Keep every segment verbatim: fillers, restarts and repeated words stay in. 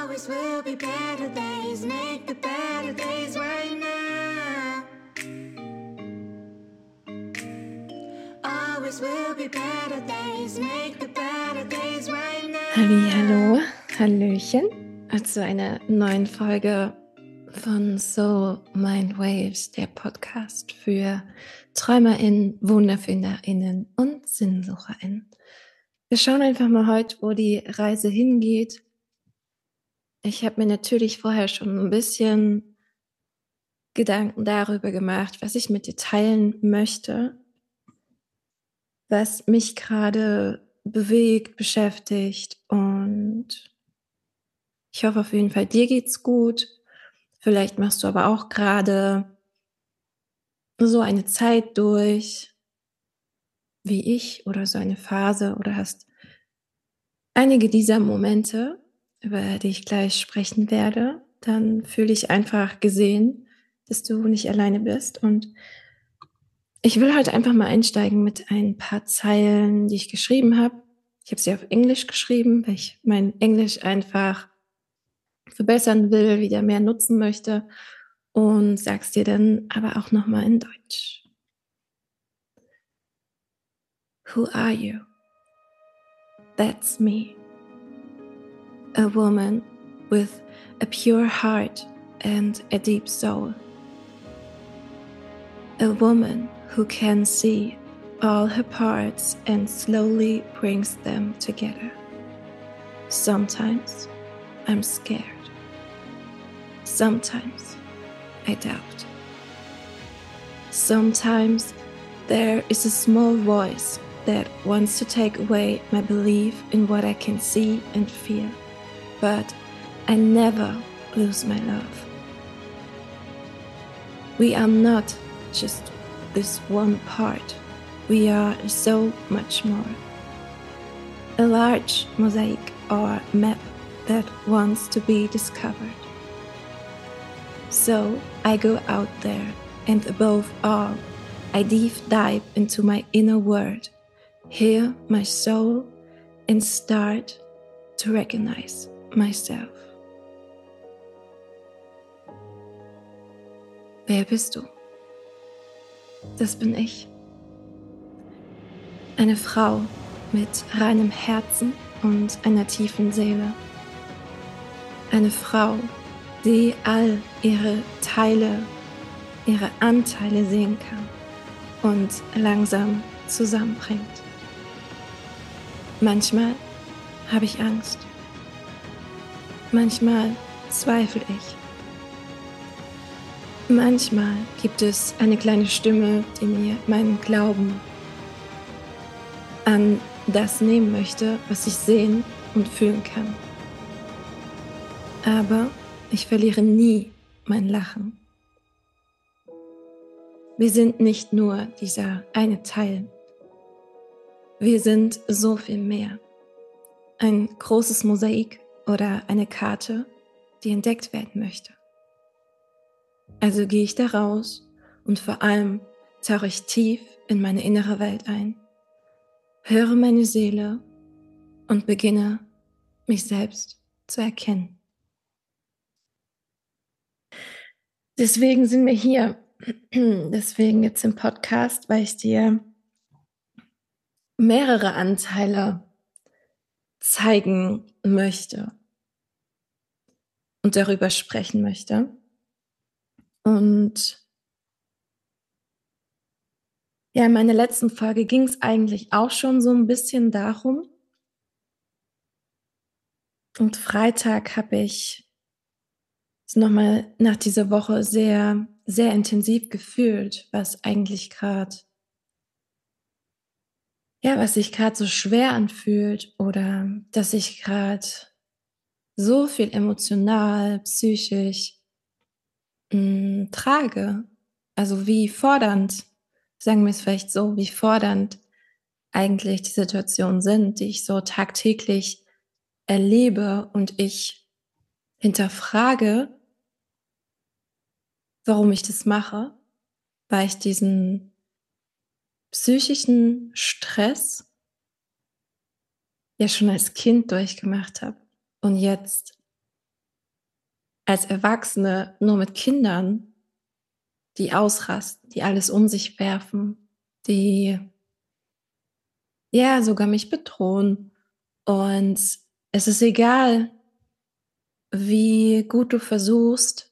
Always will be better days, make the better days right now. Always will be better days, make the better days right now. Hallo, Hallöchen zu einer neuen Folge von Soul Mind Waves, der Podcast für TräumerInnen, WunderfinderInnen und SinnsucherInnen. Wir schauen einfach mal heute, wo die Reise hingeht. Ich habe mir natürlich vorher schon ein bisschen Gedanken darüber gemacht, was ich mit dir teilen möchte, was mich gerade bewegt, beschäftigt, und ich hoffe auf jeden Fall, dir geht's gut. Vielleicht machst du aber auch gerade so eine Zeit durch, wie ich, oder so eine Phase, oder hast einige dieser Momente, über die ich gleich sprechen werde. Dann fühle ich einfach gesehen, dass du nicht alleine bist. Und ich will heute einfach mal einsteigen mit ein paar Zeilen, die ich geschrieben habe. Ich habe sie auf Englisch geschrieben, weil ich mein Englisch einfach verbessern will, wieder mehr nutzen möchte, und sag's dir dann aber auch nochmal in Deutsch. Who are you? That's me. A woman with a pure heart and a deep soul. A woman who can see all her parts and slowly brings them together. Sometimes I'm scared. Sometimes I doubt. Sometimes there is a small voice that wants to take away my belief in what I can see and feel, but I never lose my love. We are not just this one part, we are so much more. A large mosaic or map that wants to be discovered. So I go out there, and above all, I deep dive into my inner world, hear my soul, and start to recognize myself. Wer bist du? Das bin ich. Eine Frau mit reinem Herzen und einer tiefen Seele. Eine Frau, die all ihre Teile, ihre Anteile sehen kann und langsam zusammenbringt. Manchmal habe ich Angst. Manchmal zweifle ich. Manchmal gibt es eine kleine Stimme, die mir meinen Glauben an das nehmen möchte, was ich sehen und fühlen kann. Aber ich verliere nie mein Lachen. Wir sind nicht nur dieser eine Teil. Wir sind so viel mehr. Ein großes Mosaik oder eine Karte, die entdeckt werden möchte. Also gehe ich da raus und vor allem tauche ich tief in meine innere Welt ein, höre meine Seele und beginne, mich selbst zu erkennen. Deswegen sind wir hier. Deswegen jetzt im Podcast, weil ich dir mehrere Anteile zeigen möchte und darüber sprechen möchte. Und ja, in meiner letzten Folge ging es eigentlich auch schon so ein bisschen darum. Und Freitag habe ich es nochmal nach dieser Woche sehr, sehr intensiv gefühlt, was eigentlich gerade, ja, was sich gerade so schwer anfühlt, oder dass ich gerade so viel emotional, psychisch mh, trage. Also wie fordernd, sagen wir es vielleicht so, wie fordernd eigentlich die Situationen sind, die ich so tagtäglich erlebe, und ich hinterfrage, warum ich das mache, weil ich diesen psychischen Stress ja schon als Kind durchgemacht habe und jetzt als Erwachsene nur mit Kindern, die ausrasten, die alles um sich werfen, die ja sogar mich bedrohen. Und es ist egal, wie gut du versuchst,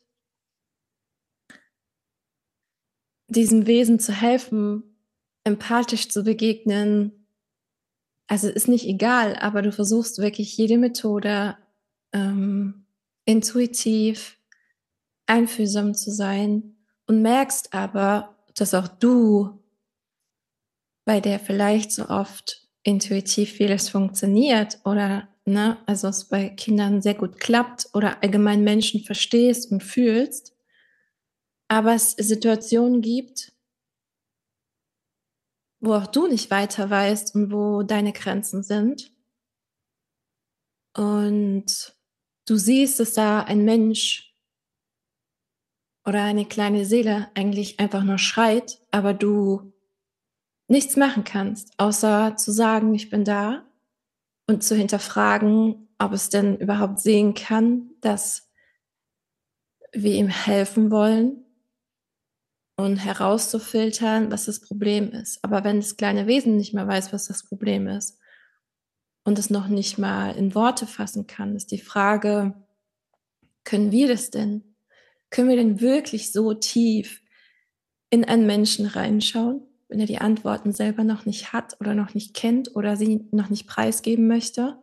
diesem Wesen zu helfen, empathisch zu begegnen. Also, ist nicht egal, aber du versuchst wirklich jede Methode, ähm, intuitiv, einfühlsam zu sein und merkst aber, dass auch du, bei der vielleicht so oft intuitiv vieles funktioniert oder, ne, also es bei Kindern sehr gut klappt oder allgemein Menschen verstehst und fühlst, aber es Situationen gibt, wo auch du nicht weiter weißt und wo deine Grenzen sind. Und du siehst, dass da ein Mensch oder eine kleine Seele eigentlich einfach nur schreit, aber du nichts machen kannst, außer zu sagen: „Ich bin da“, und zu hinterfragen, ob es denn überhaupt sehen kann, dass wir ihm helfen wollen und herauszufiltern, was das Problem ist. Aber wenn das kleine Wesen nicht mehr weiß, was das Problem ist und es noch nicht mal in Worte fassen kann, ist die Frage: Können wir das denn? Können wir denn wirklich so tief in einen Menschen reinschauen, wenn er die Antworten selber noch nicht hat oder noch nicht kennt oder sie noch nicht preisgeben möchte?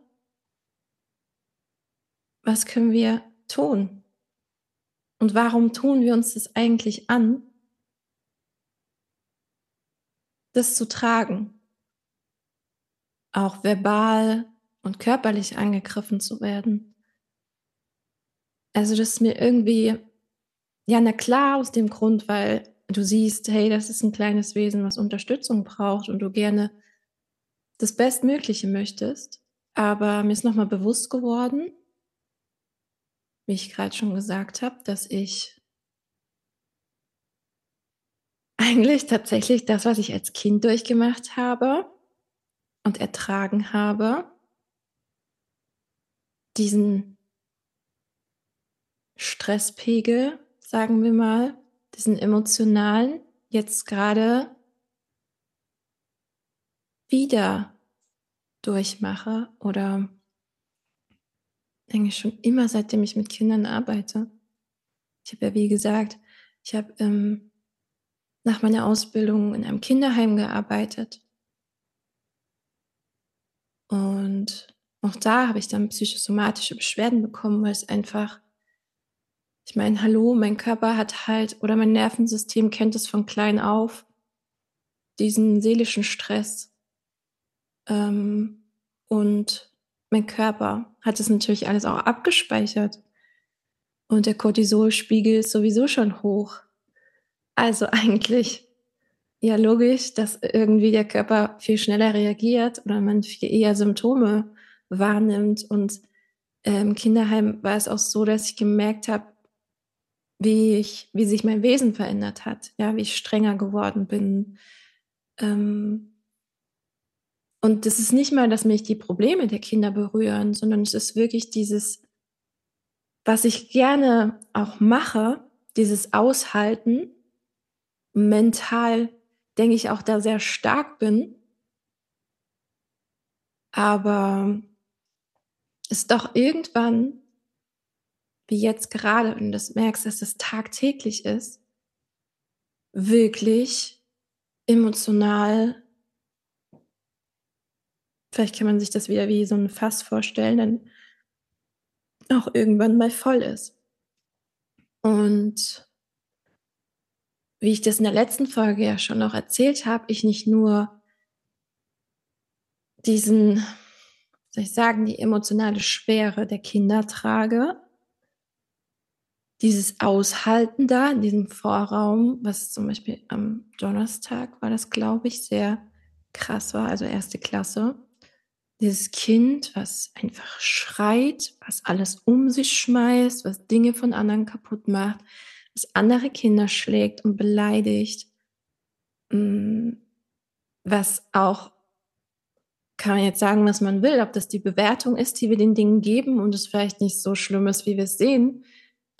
Was können wir tun? Und warum tun wir uns das eigentlich an, das zu tragen, auch verbal und körperlich angegriffen zu werden? Also, das ist mir irgendwie ja, na klar, aus dem Grund, weil du siehst, hey, das ist ein kleines Wesen, was Unterstützung braucht und du gerne das Bestmögliche möchtest. Aber mir ist noch mal bewusst geworden, wie ich grad schon gesagt habe, dass ich eigentlich tatsächlich das, was ich als Kind durchgemacht habe und ertragen habe, diesen Stresspegel, sagen wir mal, diesen emotionalen, jetzt grade wieder durchmache oder eigentlich schon immer, seitdem ich mit Kindern arbeite. Ich habe ja, wie gesagt ich habe, ähm, nach meiner Ausbildung in einem Kinderheim gearbeitet. Und auch da habe ich dann psychosomatische Beschwerden bekommen, weil es einfach ich meine, hallo, mein Körper hat halt oder mein Nervensystem kennt es von klein auf, diesen seelischen Stress. Ähm, und mein Körper hat es natürlich alles auch abgespeichert. Und der Cortisolspiegel ist sowieso schon hoch. Also eigentlich ja logisch, dass irgendwie der Körper viel schneller reagiert oder man viel eher Symptome wahrnimmt. Und, äh, im Kinderheim war es auch so, dass ich gemerkt habe, wie ich wie sich mein Wesen verändert hat, ja, wie ich strenger geworden bin. Ähm, und das ist nicht mal, dass mich die Probleme der Kinder berühren, sondern es ist wirklich dieses, was ich gerne auch mache, dieses Aushalten, mental denke ich auch da sehr stark bin, aber es doch irgendwann, wie jetzt gerade, und das merkst, dass es tagtäglich ist, wirklich emotional vielleicht kann man sich das wieder wie so 'n Fass vorstellen, dann auch irgendwann mal voll ist. Und wie ich das in der letzten Folge ja schon auch erzählt habe, ich nicht nur diesen, wie soll ich sagen, die emotionale Schwere der Kinder trage, dieses Aushalten da in diesem Vorraum, was zum Beispiel am Donnerstag war das, glaube ich, sehr krass war, also erste Klasse. Dieses Kind, was einfach schreit, was alles um sich schmeißt, was Dinge von anderen kaputt macht, was andere Kinder schlägt und beleidigt. Hm, was auch kann man jetzt sagen, was man will, ob das die Bewertung ist, die wir den Dingen geben und es vielleicht nicht so schlimm ist, wie wir es sehen.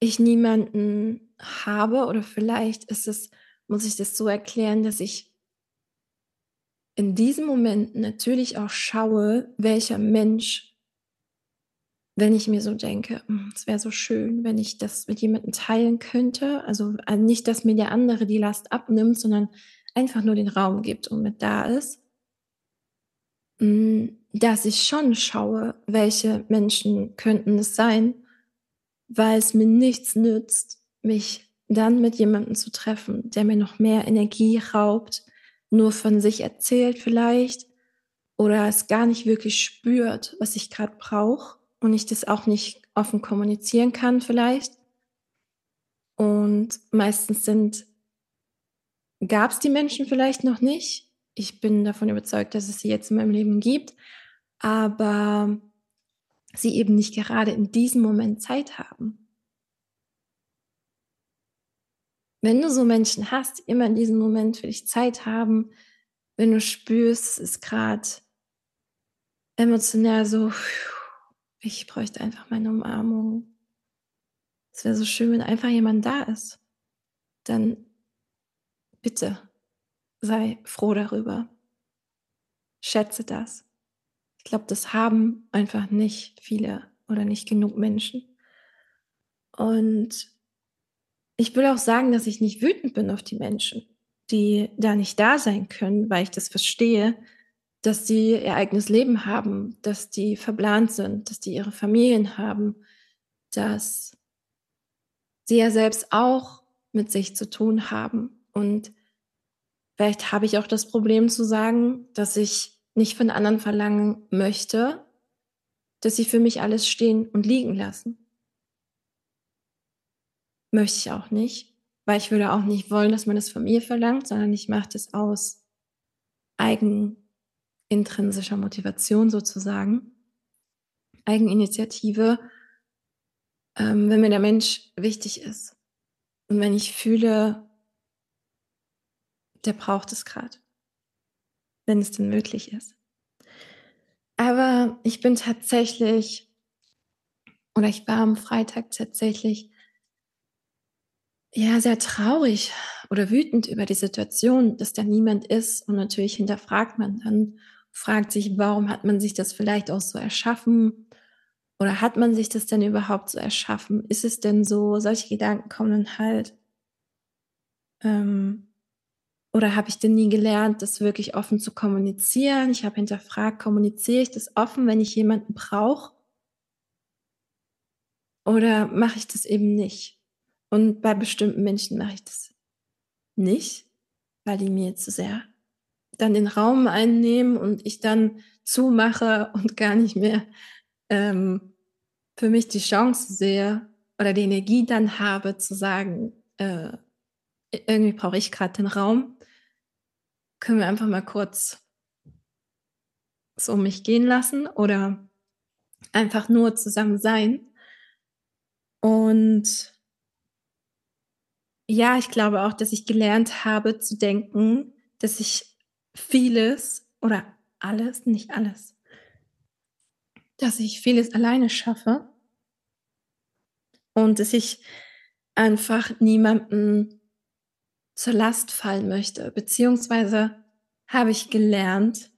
ich niemanden habe oder vielleicht ist es muss ich das so erklären, dass ich in diesem Moment natürlich auch schaue, welcher Mensch wenn ich mir so denke: „Hm, es wäre so schön, wenn ich das mit jemandem teilen könnte.“ Also, äh, nicht, dass mir der andere die Last abnimmt, sondern einfach nur den Raum gibt und mit da ist. Hm, dass ich schon schaue, welche Menschen könnten es sein, weil es mir nichts nützt, mich dann mit jemandem zu treffen, der mir noch mehr Energie raubt, nur von sich erzählt vielleicht oder es gar nicht wirklich spürt, was ich grad brauche und ich das auch nicht offen kommunizieren kann vielleicht. Und meistens sind gab's die Menschen vielleicht noch nicht. Ich bin davon überzeugt, dass es sie jetzt in meinem Leben gibt, aber sie eben nicht gerade in diesem Moment Zeit haben. Wenn du so Menschen hast, die immer in diesem Moment für dich Zeit haben, wenn du spürst, es ist grad emotional so: „Ich bräuchte einfach meine Umarmung.“ Es wäre so schön, wenn einfach jemand da ist. Dann bitte sei froh darüber. Schätze das. Ich glaube, das haben einfach nicht viele oder nicht genug Menschen. Und ich will auch sagen, dass ich nicht wütend bin auf die Menschen, die da nicht da sein können, weil ich das verstehe, dass die ihr eigenes Leben haben, dass die verplant sind, dass die ihre Familien haben, dass sie ja selbst auch mit sich zu tun haben. Und vielleicht habe ich auch das Problem zu sagen, dass ich nicht von anderen verlangen möchte, dass sie für mich alles stehen und liegen lassen. Möchte ich auch nicht, weil ich würde auch nicht wollen, dass man das von mir verlangt, sondern ich mache das aus eigenintrinsischer Motivation sozusagen. Eigeninitiative, ähm, wenn mir der Mensch wichtig ist und wenn ich fühle der braucht es grad. Wenn es denn möglich ist. Aber ich bin tatsächlich oder ich war am Freitag tatsächlich ja, sehr traurig oder wütend über die Situation, dass da niemand ist und natürlich hinterfragt man dann, fragt sich, warum hat man sich das vielleicht auch so erschaffen oder hat man sich das denn überhaupt so erschaffen? Ist es denn so? Solche Gedanken kommen dann halt. Ähm, oder habe ich denn nie gelernt, das wirklich offen zu kommunizieren? Ich habe hinterfragt, kommuniziere ich das offen, wenn ich jemanden brauche? Oder mache ich das eben nicht? Und bei bestimmten Menschen mache ich das nicht, weil die mir zu sehr dann den Raum einnehmen und ich dann zumache und gar nicht mehr, ähm, für mich die Chance sehe oder die Energie dann habe zu sagen, äh: „I irgendwie brauche ich grad den Raum. Können wir einfach mal kurz es um mich gehen lassen oder einfach nur zusammen sein?“ Und ja, ich glaube auch, dass ich gelernt habe zu denken, dass ich vieles oder alles, nicht alles dass ich vieles alleine schaffe und dass ich einfach niemandem zur Last fallen möchte, beziehungsweise habe ich gelernt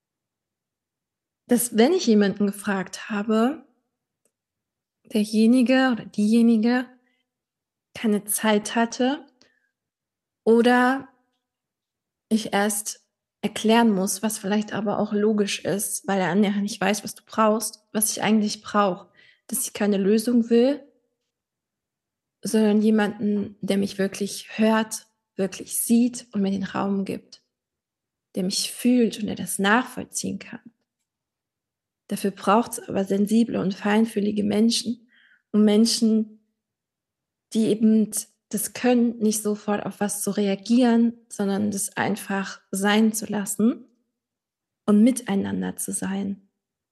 dass wenn ich jemanden gefragt habe derjenige oder diejenige keine Zeit hatte oder ich erst erklären muss, was vielleicht aber auch logisch ist, weil der andere nicht weiß, was du brauchst, was ich eigentlich brauche, dass ich keine Lösung will sondern jemanden, der mich wirklich hört, wirklich sieht und mir den Raum gibt, der mich fühlt und der das nachvollziehen kann. Dafür braucht's aber sensible und feinfühlige Menschen und Menschen die eben das können, nicht sofort auf was zu reagieren, sondern das einfach sein zu lassen und miteinander zu sein.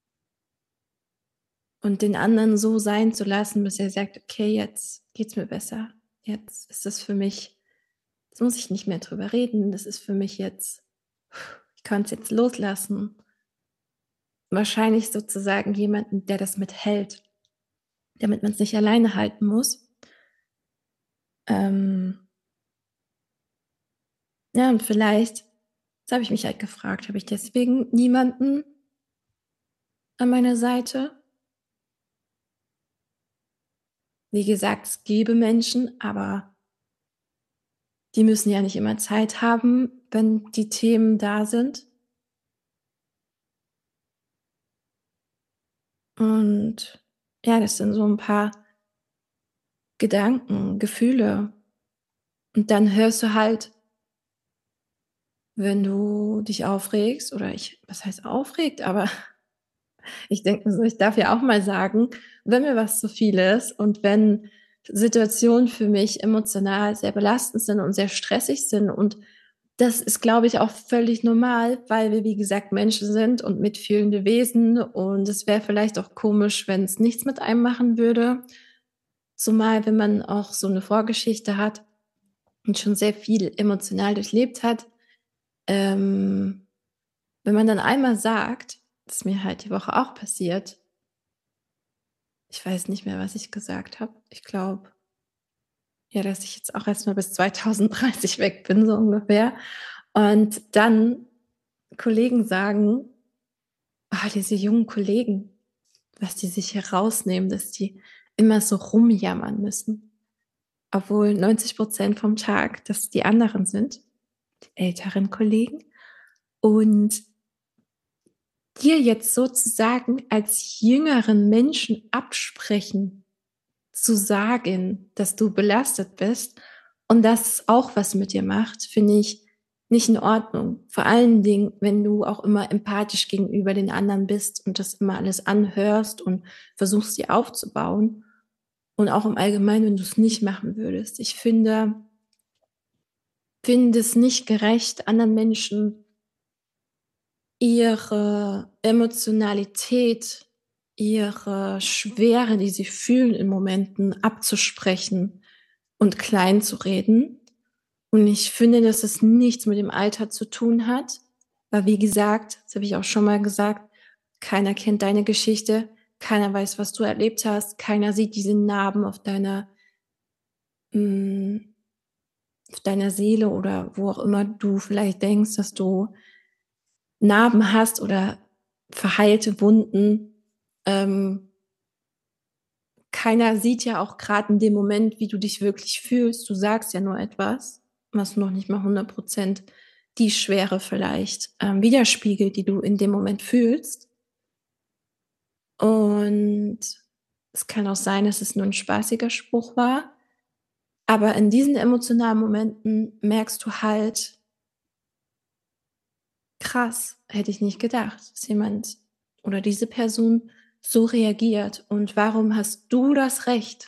Und den anderen so sein zu lassen, bis er sagt: „Okay, jetzt geht's mir besser. Jetzt ist das für mich jetzt muss ich nicht mehr drüber reden. Das ist für mich jetzt ich kann's jetzt loslassen.“ Wahrscheinlich sozusagen jemanden, der das mithält, damit man's nicht alleine halten muss. Ähm ja, und vielleicht das habe ich mich halt gefragt, habe ich deswegen niemanden an meiner Seite? Wie gesagt, es gäbe Menschen, aber die müssen ja nicht immer Zeit haben, wenn die Themen da sind. Und ja, das sind so 'n paar Gedanken, Gefühle. Und dann hörst du halt wenn du dich aufregst oder ich was heißt aufregt, aber ich denke mir so, ich darf ja auch mal sagen, wenn mir was zu viel ist und wenn Situationen für mich emotional sehr belastend sind und sehr stressig sind und das ist, glaube ich, auch völlig normal, weil wir, wie gesagt, Menschen sind und mitfühlende Wesen und es wäre vielleicht auch komisch, wenn's nichts mit einem machen würde, zumal wenn man auch so 'ne Vorgeschichte hat und schon sehr viel emotional durchlebt hat. Ähm, wenn man dann einmal sagt das ist mir halt die Woche auch passiert ich weiß nicht mehr, was ich gesagt habe. Ich glaube ja, dass ich jetzt auch erst mal bis zweitausenddreißig weg bin, so ungefähr. Und dann Kollegen sagen ah, diese jungen Kollegen, was die sich herausnehmen, dass die immer so rumjammern müssen, obwohl neunzig Prozent vom Tag das die anderen sind, die älteren Kollegen. Und dir jetzt sozusagen als jüngeren Menschen absprechen, zu sagen, dass du belastet bist und dass es auch was mit dir macht, finde ich nicht in Ordnung. Vor allen Dingen, wenn du auch immer empathisch gegenüber den anderen bist und das immer alles anhörst und versuchst, die aufzubauen und auch im Allgemeinen, wenn du's nicht machen würdest. Ich finde finde es nicht gerecht, anderen Menschen ihre Emotionalität, ihre Schwere, die sie fühlen in Momenten abzusprechen und kleinzureden. Und ich finde, dass es nichts mit dem Alter zu tun hat, weil wie gesagt, das habe ich auch schon mal gesagt, keiner kennt deine Geschichte, keiner weiß, was du erlebt hast, keiner sieht diese Narben auf deiner hm, auf deiner Seele oder wo auch immer du vielleicht denkst, dass du Narben hast oder verheilte Wunden. Ähm keiner sieht ja auch grad in dem Moment, wie du dich wirklich fühlst. Du sagst ja nur etwas, was noch nicht mal hundert Prozent die Schwere vielleicht, ähm, widerspiegelt, die du in dem Moment fühlst. Und es kann auch sein, dass es nur 'n spaßiger Spruch war, aber in diesen emotionalen Momenten merkst du halt krass, hätte ich nicht gedacht, dass jemand oder diese Person so reagiert. Und warum hast du das Recht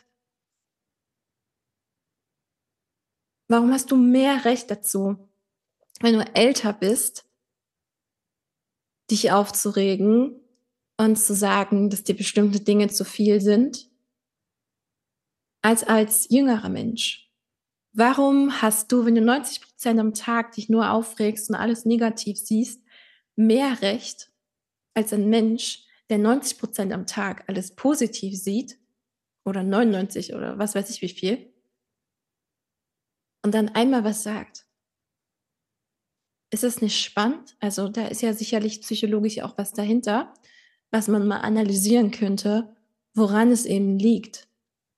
warum hast du mehr Recht dazu, wenn du älter bist dich aufzuregen und zu sagen, dass dir bestimmte Dinge zu viel sind als als jüngerer Mensch? Warum hast du, wenn du neunzig Prozent am Tag dich nur aufregst und alles negativ siehst, mehr Recht als ein Mensch, der neunzig Prozent am Tag alles positiv sieht oder neunundneunzig oder was weiß ich wie viel und dann einmal was sagt? Ist es nicht spannend? Also, da ist ja sicherlich psychologisch auch was dahinter, was man mal analysieren könnte, woran es eben liegt.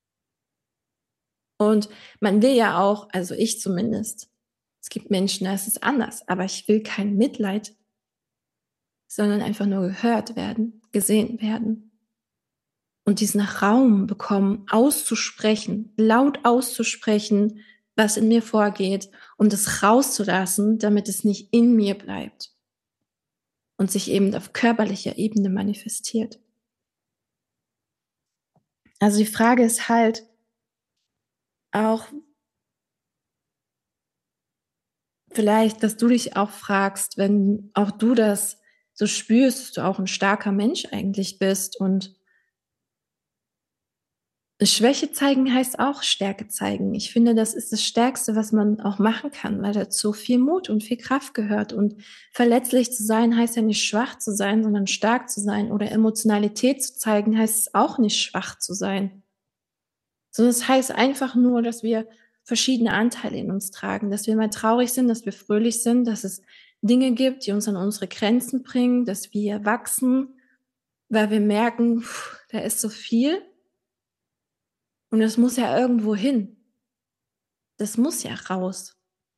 Und man will ja auch also ich zumindest es gibt Menschen, da ist es anders, aber ich will kein Mitleid sondern einfach nur gehört werden, gesehen werden. Und diesen Raum bekommen, auszusprechen, laut auszusprechen, was in mir vorgeht und es rauszulassen, damit es nicht in mir bleibt und sich eben auf körperlicher Ebene manifestiert. Also, die Frage ist halt auch vielleicht, dass du dich auch fragst, wenn auch du das so spürst, dass du auch 'n starker Mensch eigentlich bist und Schwäche zeigen heißt auch Stärke zeigen. Ich finde, das ist das Stärkste, was man auch machen kann, weil dazu viel Mut und viel Kraft gehört. Und verletzlich zu sein, heißt ja nicht schwach zu sein, sondern stark zu sein oder Emotionalität zu zeigen, heißt es auch nicht schwach zu sein. Sondern es heißt einfach nur, dass wir verschiedene Anteile in uns tragen, dass wir mal traurig sind, dass wir fröhlich sind, dass es Dinge gibt, die uns an unsere Grenzen bringen, dass wir wachsen, weil wir merken, puh, da ist so viel und das muss ja irgendwo hin. Das muss ja raus.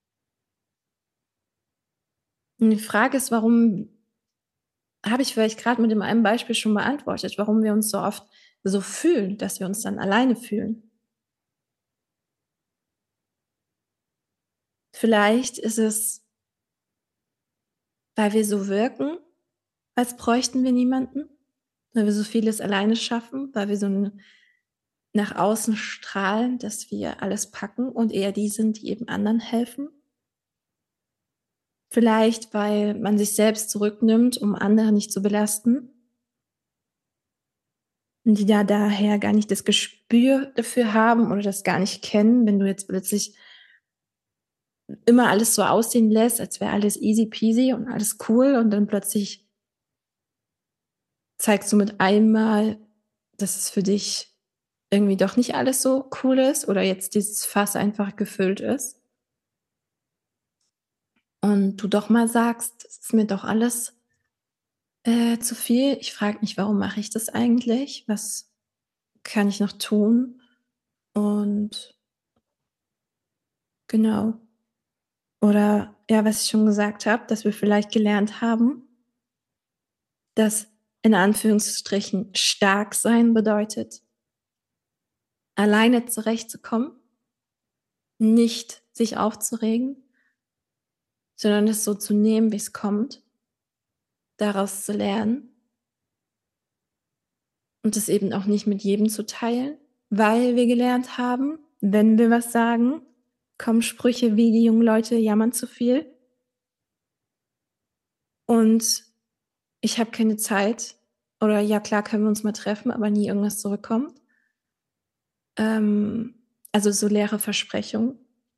Und die Frage ist, warum habe ich vielleicht gerade mit dem einen Beispiel schon beantwortet, warum wir uns so oft so fühlen, dass wir uns dann alleine fühlen. Vielleicht ist es, weil wir so wirken, als bräuchten wir niemanden, weil wir so vieles alleine schaffen, weil wir so 'n nach außen strahlen, dass wir alles packen und eher die sind, die eben anderen helfen. Vielleicht, weil man sich selbst zurücknimmt, um andere nicht zu belasten und die da daher gar nicht das Gespür dafür haben oder das gar nicht kennen, wenn du jetzt plötzlich immer alles so aussehen lässt, als wäre alles easy peasy und alles cool und dann plötzlich zeigst du mit einmal, dass es für dich irgendwie doch nicht alles so cool ist oder jetzt dieses Fass einfach gefüllt ist und du doch mal sagst: „Es ist mir doch alles, äh, zu viel. Ich frage mich, warum mache ich das eigentlich? Was kann ich noch tun?“ Und genau. Oder ja, was ich schon gesagt habe, dass wir vielleicht gelernt haben, dass in Anführungsstrichen stark sein bedeutet, alleine zurechtzukommen, nicht sich aufzuregen, sondern es so zu nehmen, wie es kommt, daraus zu lernen und es eben auch nicht mit jedem zu teilen, weil wir gelernt haben, wenn wir was sagen, kommen Sprüche wie: „Die jungen Leute jammern zu viel“ und „Ich habe keine Zeit“ oder „Ja klar, können wir uns mal treffen“, aber nie irgendwas zurückkommt. Ähm, also so leere Versprechungen.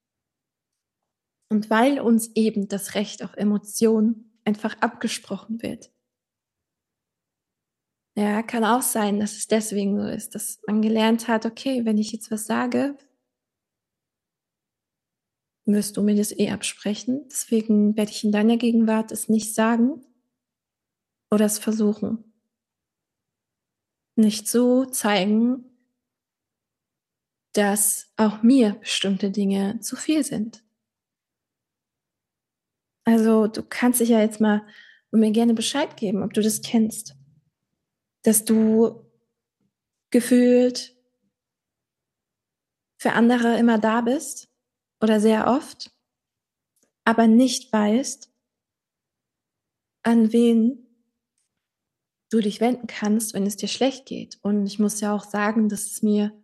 Und weil uns eben das Recht auf Emotionen einfach abgesprochen wird. Ja, kann auch sein, dass es deswegen so ist, dass man gelernt hat: „Okay, wenn ich jetzt was sage, wirst du mir das eh absprechen. Deswegen werde ich in deiner Gegenwart es nicht sagen oder es versuchen, nicht so zeigen, dass auch mir bestimmte Dinge zu viel sind.“ Also, du kannst dich ja jetzt mal und mir gerne Bescheid geben, ob du das kennst, dass du gefühlt für andere immer da bist oder sehr oft, aber nicht weißt, an wen du dich wenden kannst, wenn es dir schlecht geht. Und ich muss ja auch sagen, dass es mir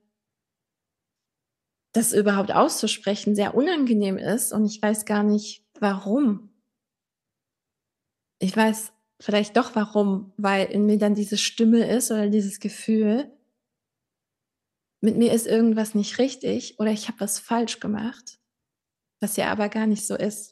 das überhaupt auszusprechen sehr unangenehm ist und ich weiß gar nicht, warum. Ich weiß vielleicht doch warum, weil in mir dann diese Stimme ist oder dieses Gefühl, mit mir ist irgendwas nicht richtig oder ich habe was falsch gemacht, was ja aber gar nicht so ist.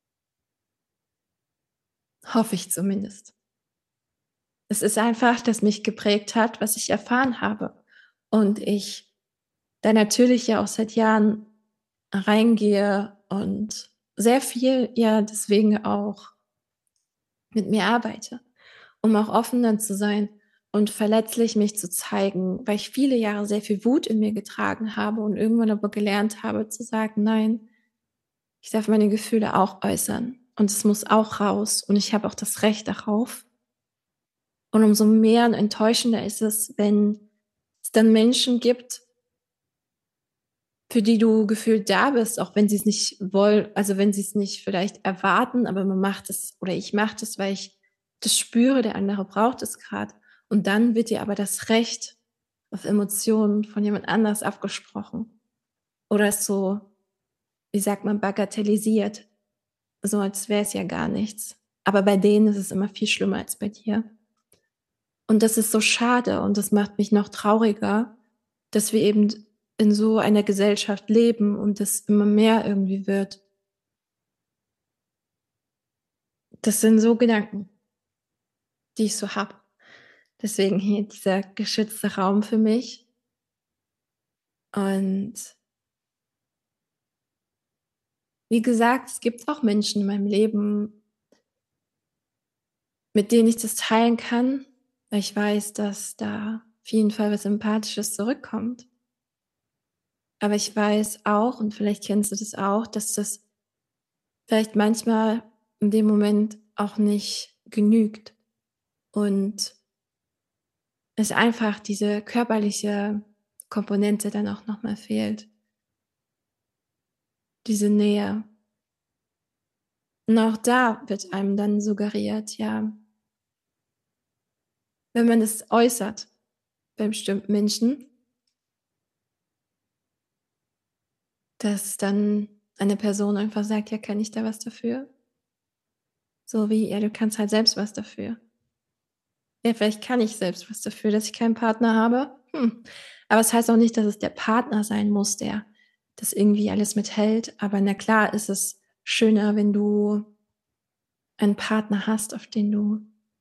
Hoffe ich zumindest. Es ist einfach, das mich geprägt hat, was ich erfahren habe. Und ich da natürlich ja auch seit Jahren reingehe und sehr viel ja deswegen auch mit mir arbeite, um auch offener zu sein und verletzlich mich zu zeigen, weil ich viele Jahre sehr viel Wut in mir getragen habe und irgendwann aber gelernt habe zu sagen: „Nein, ich darf meine Gefühle auch äußern und es muss auch raus und ich habe auch das Recht darauf.“ Und umso mehr und enttäuschender ist es, wenn es dann Menschen gibt, für die du gefühlt da bist, auch wenn sie's nicht woll also, wenn sie's nicht vielleicht erwarten, aber man macht es oder ich mache das, weil ich das spüre, der andere braucht es grad. Und dann wird dir aber das Recht auf Emotionen von jemand anders abgesprochen oder ist so, wie sagt man, bagatellisiert, so als wäre es ja gar nichts. Aber bei denen ist es immer viel schlimmer als bei dir. Und das ist so schade und das macht mich noch trauriger, dass wir eben in so einer Gesellschaft leben und das immer mehr irgendwie wird. Das sind so Gedanken, die ich so habe. Deswegen hier dieser geschützte Raum für mich. Und wie gesagt, es gibt auch Menschen in meinem Leben, mit denen ich das teilen kann, weil ich weiß, dass da auf jeden Fall was Empathisches zurückkommt. Aber ich weiß auch, und vielleicht kennst du das auch, dass das vielleicht manchmal in dem Moment auch nicht genügt und es einfach diese körperliche Komponente dann auch noch mal fehlt, diese Nähe. Und auch da wird einem dann suggeriert, ja, wenn man es äußert bei bestimmten Menschen, dass dann eine Person einfach sagt: „Ja, kann ich da was dafür?“ So wie: „Ja, du kannst halt selbst was dafür.“ Ja, vielleicht kann ich selbst was dafür, dass ich keinen Partner habe. Hm. Aber es heißt auch nicht, dass es der Partner sein muss, der das irgendwie alles mithält. Aber na klar ist es schöner, wenn du einen Partner hast, auf den du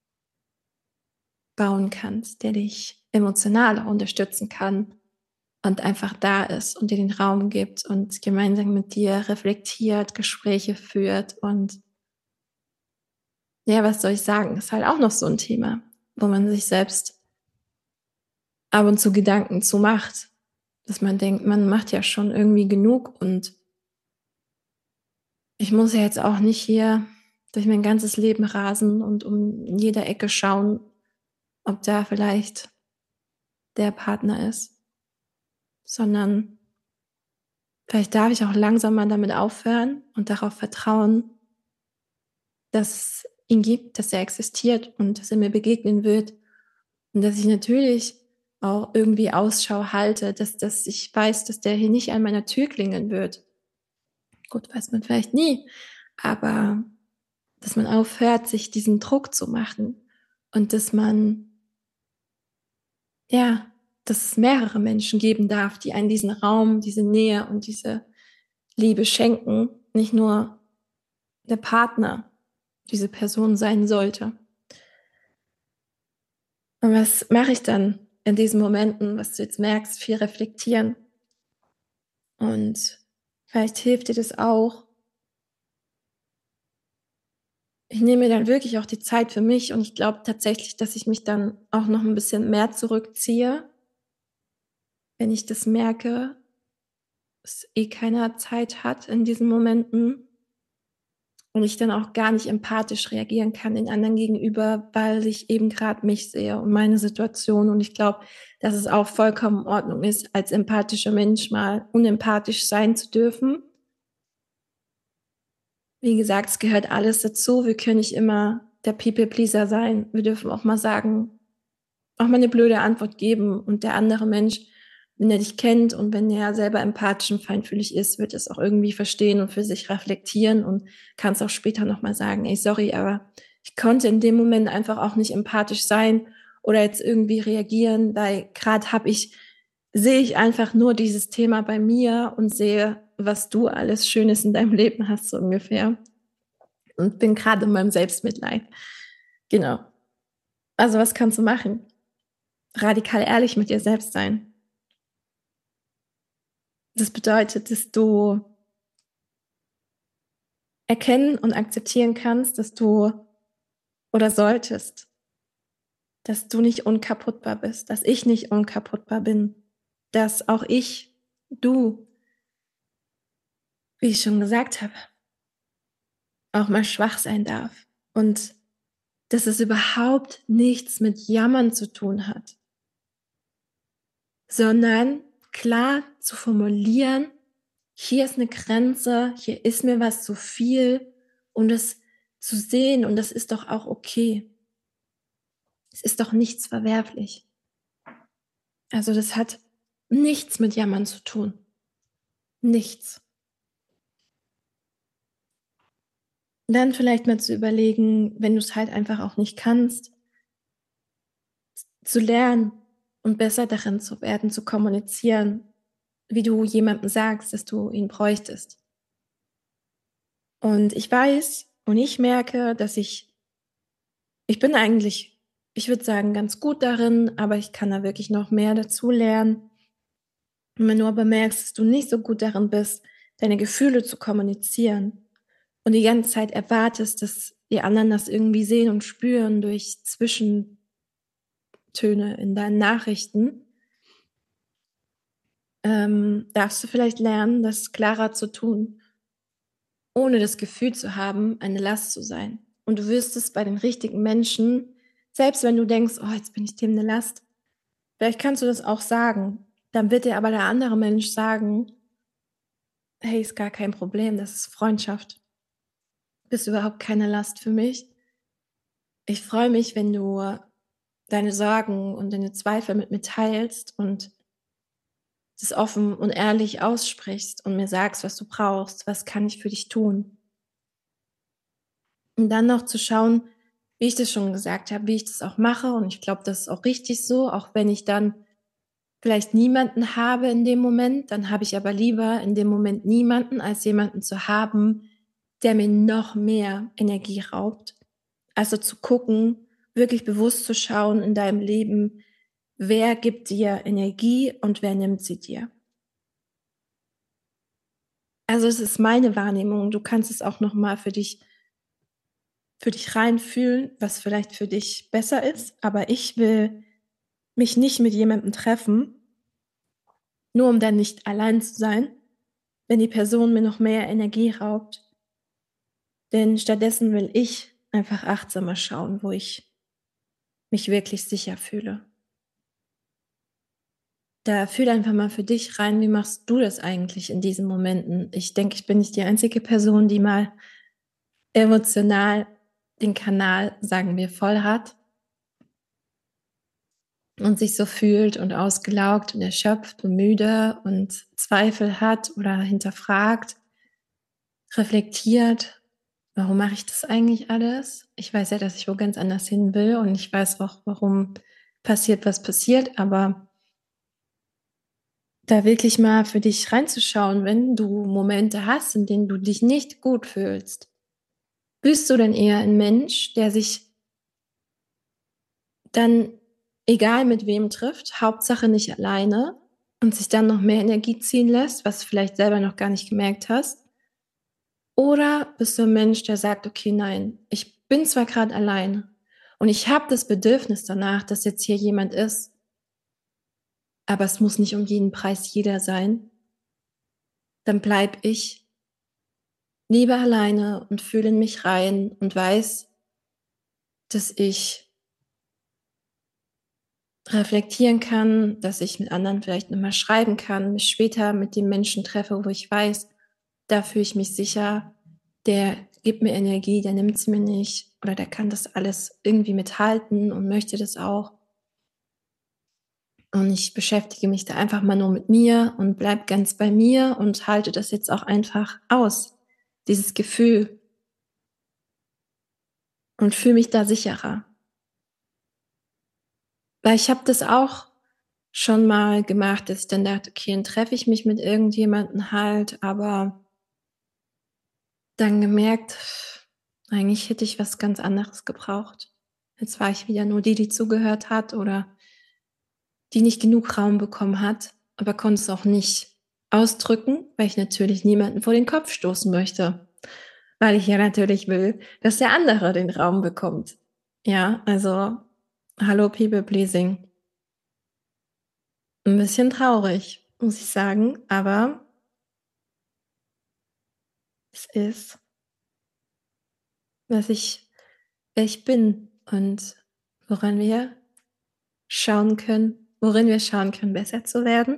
bauen kannst, der dich emotional auch unterstützen kann und einfach da ist und dir den Raum gibt und gemeinsam mit dir reflektiert, Gespräche führt und ja, was soll ich sagen, ist halt auch noch so 'n Thema, wo man sich selbst ab und zu Gedanken zu macht, dass man denkt, man macht ja schon irgendwie genug und ich muss ja jetzt auch nicht hier durch mein ganzes Leben rasen und um jede Ecke schauen, ob da vielleicht der Partner ist, sondern vielleicht darf ich auch langsam mal damit aufhören und darauf vertrauen, dass es ihn gibt, dass er existiert und dass er mir begegnen wird und dass ich natürlich auch irgendwie Ausschau halte, dass dass ich weiß, dass der hier nicht an meiner Tür klingeln wird. Gut, weiß man vielleicht nie, aber dass man aufhört, sich diesen Druck zu machen und dass man ja, dass es mehrere Menschen geben darf, die einen diesen Raum, diese Nähe und diese Liebe schenken, nicht nur der Partner diese Person sein sollte. Und was mache ich dann in diesen Momenten, was du jetzt merkst, viel reflektieren? Und vielleicht hilft dir das auch. Ich nehme mir dann wirklich auch die Zeit für mich und ich glaube tatsächlich, dass ich mich dann auch noch 'n bisschen mehr zurückziehe, wenn ich das merke, dass eh keiner Zeit hat in diesen Momenten und ich dann auch gar nicht empathisch reagieren kann den anderen gegenüber, weil ich eben grad mich sehe und meine Situation. Und ich glaube, dass es auch vollkommen in Ordnung ist, als empathischer Mensch mal unempathisch sein zu dürfen. Wie gesagt, es gehört alles dazu. Wir können nicht immer der People Pleaser sein. Wir dürfen auch mal sagen auch mal 'ne blöde Antwort geben und der andere Mensch, wenn er dich kennt und wenn er selber empathisch und feinfühlig ist, wird es auch irgendwie verstehen und für sich reflektieren und kann's auch später noch mal sagen: „Ey, sorry, aber ich konnte in dem Moment einfach auch nicht empathisch sein oder jetzt irgendwie reagieren, weil grad habe ich sehe ich einfach nur dieses Thema bei mir und sehe, was du alles Schönes in deinem Leben hast“, so ungefähr. Und bin grad in meinem Selbstmitleid. Genau. Also, was kannst du machen? Radikal ehrlich mit dir selbst sein. Das bedeutet, dass du erkennen und akzeptieren kannst, dass du oder solltest dass du nicht unkaputtbar bist, dass ich nicht unkaputtbar bin, dass auch ich, du wie ich schon gesagt habe auch mal schwach sein darf und dass es überhaupt nichts mit Jammern zu tun hat sondern klar zu formulieren: „Hier ist 'ne Grenze, hier ist mir was zu viel“, und es zu sehen und das ist doch auch okay. Es ist doch nichts verwerflich. Also, das hat nichts mit Jammern zu tun. Nichts. Dann vielleicht mal zu überlegen, wenn du's halt einfach auch nicht kannst z zu lernen und besser darin zu werden, zu kommunizieren, wie du jemandem sagst, dass du ihn bräuchtest. Und ich weiß und ich merke, dass ich ich bin eigentlich, ich würde sagen, ganz gut darin, aber ich kann da wirklich noch mehr dazulernen. Und wenn du aber merkst, dass du nicht so gut darin bist, deine Gefühle zu kommunizieren und die ganze Zeit erwartest, dass die anderen das irgendwie sehen und spüren durch Zwischentöne in deinen Nachrichten, ähm, darfst du vielleicht lernen, das klarer zu tun, ohne das Gefühl zu haben, eine Last zu sein. Und du wirst es bei den richtigen Menschen, selbst wenn du denkst: „Oh, jetzt bin ich dem 'ne Last“, vielleicht kannst du das auch sagen. Dann wird dir aber der andere Mensch sagen: „Hey, ist gar kein Problem, das ist Freundschaft. Bist überhaupt keine Last für mich. Ich freue mich, wenn du deine Sorgen und deine Zweifel mit mir teilst und das offen und ehrlich aussprichst und mir sagst, was du brauchst. Was kann ich für dich tun?“ Und dann noch zu schauen, wie ich das schon gesagt habe, wie ich das auch mache. Und ich glaube, das ist auch richtig so, auch wenn ich dann vielleicht niemanden habe in dem Moment, dann habe ich aber lieber in dem Moment niemanden, als jemanden zu haben, der mir noch mehr Energie raubt. Also zu gucken, wirklich bewusst zu schauen in deinem Leben, wer gibt dir Energie und wer nimmt sie dir. Also es ist meine Wahrnehmung. Du kannst es auch noch mal für dich für dich reinfühlen, was vielleicht für dich besser ist. Aber ich will mich nicht mit jemandem treffen, nur um dann nicht allein zu sein, wenn die Person mir noch mehr Energie raubt. Denn stattdessen will ich einfach achtsamer schauen, wo ich mich wirklich sicher fühle. Da fühl einfach mal für dich rein, wie machst du das eigentlich in diesen Momenten? Ich denke, ich bin nicht die einzige Person, die mal emotional den Kanal, sagen wir, voll hat und sich so fühlt und ausgelaugt und erschöpft und müde und Zweifel hat oder hinterfragt, reflektiert: „Warum mache ich das eigentlich alles? Ich weiß ja, dass ich wo ganz anders hin will und ich weiß auch, warum passiert, was passiert“, aber da wirklich mal für dich reinzuschauen, wenn du Momente hast, in denen du dich nicht gut fühlst. Bist du denn eher ein Mensch, der sich dann, egal mit wem trifft, Hauptsache nicht alleine und sich dann noch mehr Energie ziehen lässt, was du vielleicht selber noch gar nicht gemerkt hast? Oder bist du 'n Mensch, der sagt: „Okay, nein, ich bin zwar grad alleine und ich habe das Bedürfnis danach, dass jetzt hier jemand ist“ „aber es muss nicht um jeden Preis jeder sein“ „dann bleibe ich lieber alleine und fühle in mich rein und weiß“ „dass ich“ „reflektieren kann, dass ich mit anderen vielleicht noch mal schreiben kann, mich später mit dem Menschen treffe, wo ich weiß, da fühle ich mich sicher, der gibt mir Energie, der nimmt sie mir nicht oder der kann das alles irgendwie mithalten und möchte das auch.“ Und ich beschäftige mich da einfach mal nur mit mir und bleibe ganz bei mir und halte das jetzt auch einfach aus, dieses Gefühl und fühle mich da sicherer. Weil ich habe das auch schon mal gemacht, dass ich dann dachte: „Okay, dann treffe ich mich mit irgendjemanden halt“, aber dann gemerkt: „Eigentlich hätte ich was ganz anderes gebraucht.“ Jetzt war ich wieder nur die, die zugehört hat oder die nicht genug Raum bekommen hat, aber konnte es auch nicht ausdrücken, weil ich natürlich niemanden vor den Kopf stoßen möchte, weil ich ja natürlich will, dass der andere den Raum bekommt. Ja, also, hallo People Pleasing. 'N bisschen traurig, muss ich sagen, aber es ist was ich wer ich bin und woran wir schauen können worin wir schauen können, besser zu werden.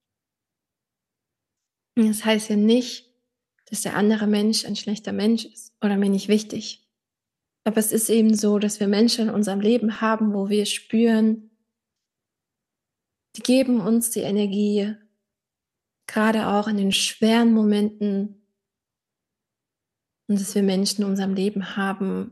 Und das heißt ja nicht, dass der andere Mensch ein schlechter Mensch ist oder mir nicht wichtig. Aber es ist eben so, dass wir Menschen in unserem Leben haben, wo wir spüren die geben uns die Energie grade auch in den schweren Momenten und dass wir Menschen in unserem Leben haben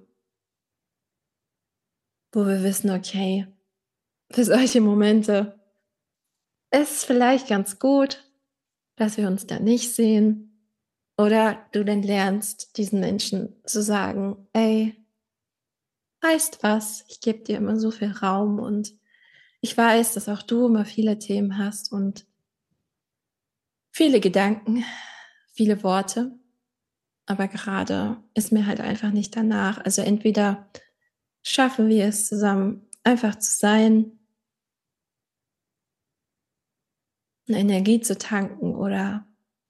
wo wir wissen: „Okay, für solche Momente ist vielleicht ganz gut, dass wir uns da nicht sehen.“ Oder du dann lernst, diesen Menschen zu sagen: „Ey“ „weißt was, ich gebe dir immer so viel Raum und ich weiß, dass auch du immer viele Themen hast und viele Gedanken, viele Worte, aber gerade ist mir halt einfach nicht danach. Also entweder schaffen wir es zusammen, einfach zu sein, eine Energie zu tanken oder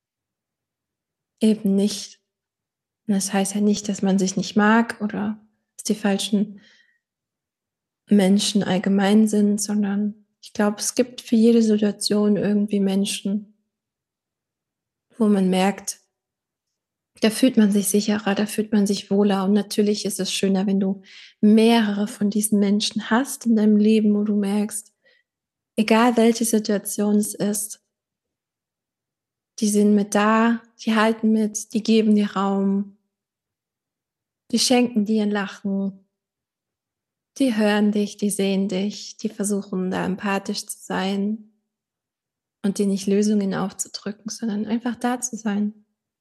eben nicht. Und das heißt ja nicht, dass man sich nicht mag oder dass die falschen Menschen allgemein sind, sondern ich glaube, es gibt für jede Situation irgendwie Menschen, wo man merkt, da fühlt man sich sicherer, da fühlt man sich wohler. Und natürlich ist es schöner, wenn du mehrere von diesen Menschen hast in deinem Leben, wo du merkst, egal welche Situation es ist, die sind mit da, die halten mit, die geben dir Raum, die schenken dir ein Lachen, die hören dich, die sehen dich, die versuchen da empathisch zu sein und dir nicht Lösungen aufzudrücken, sondern einfach da zu sein.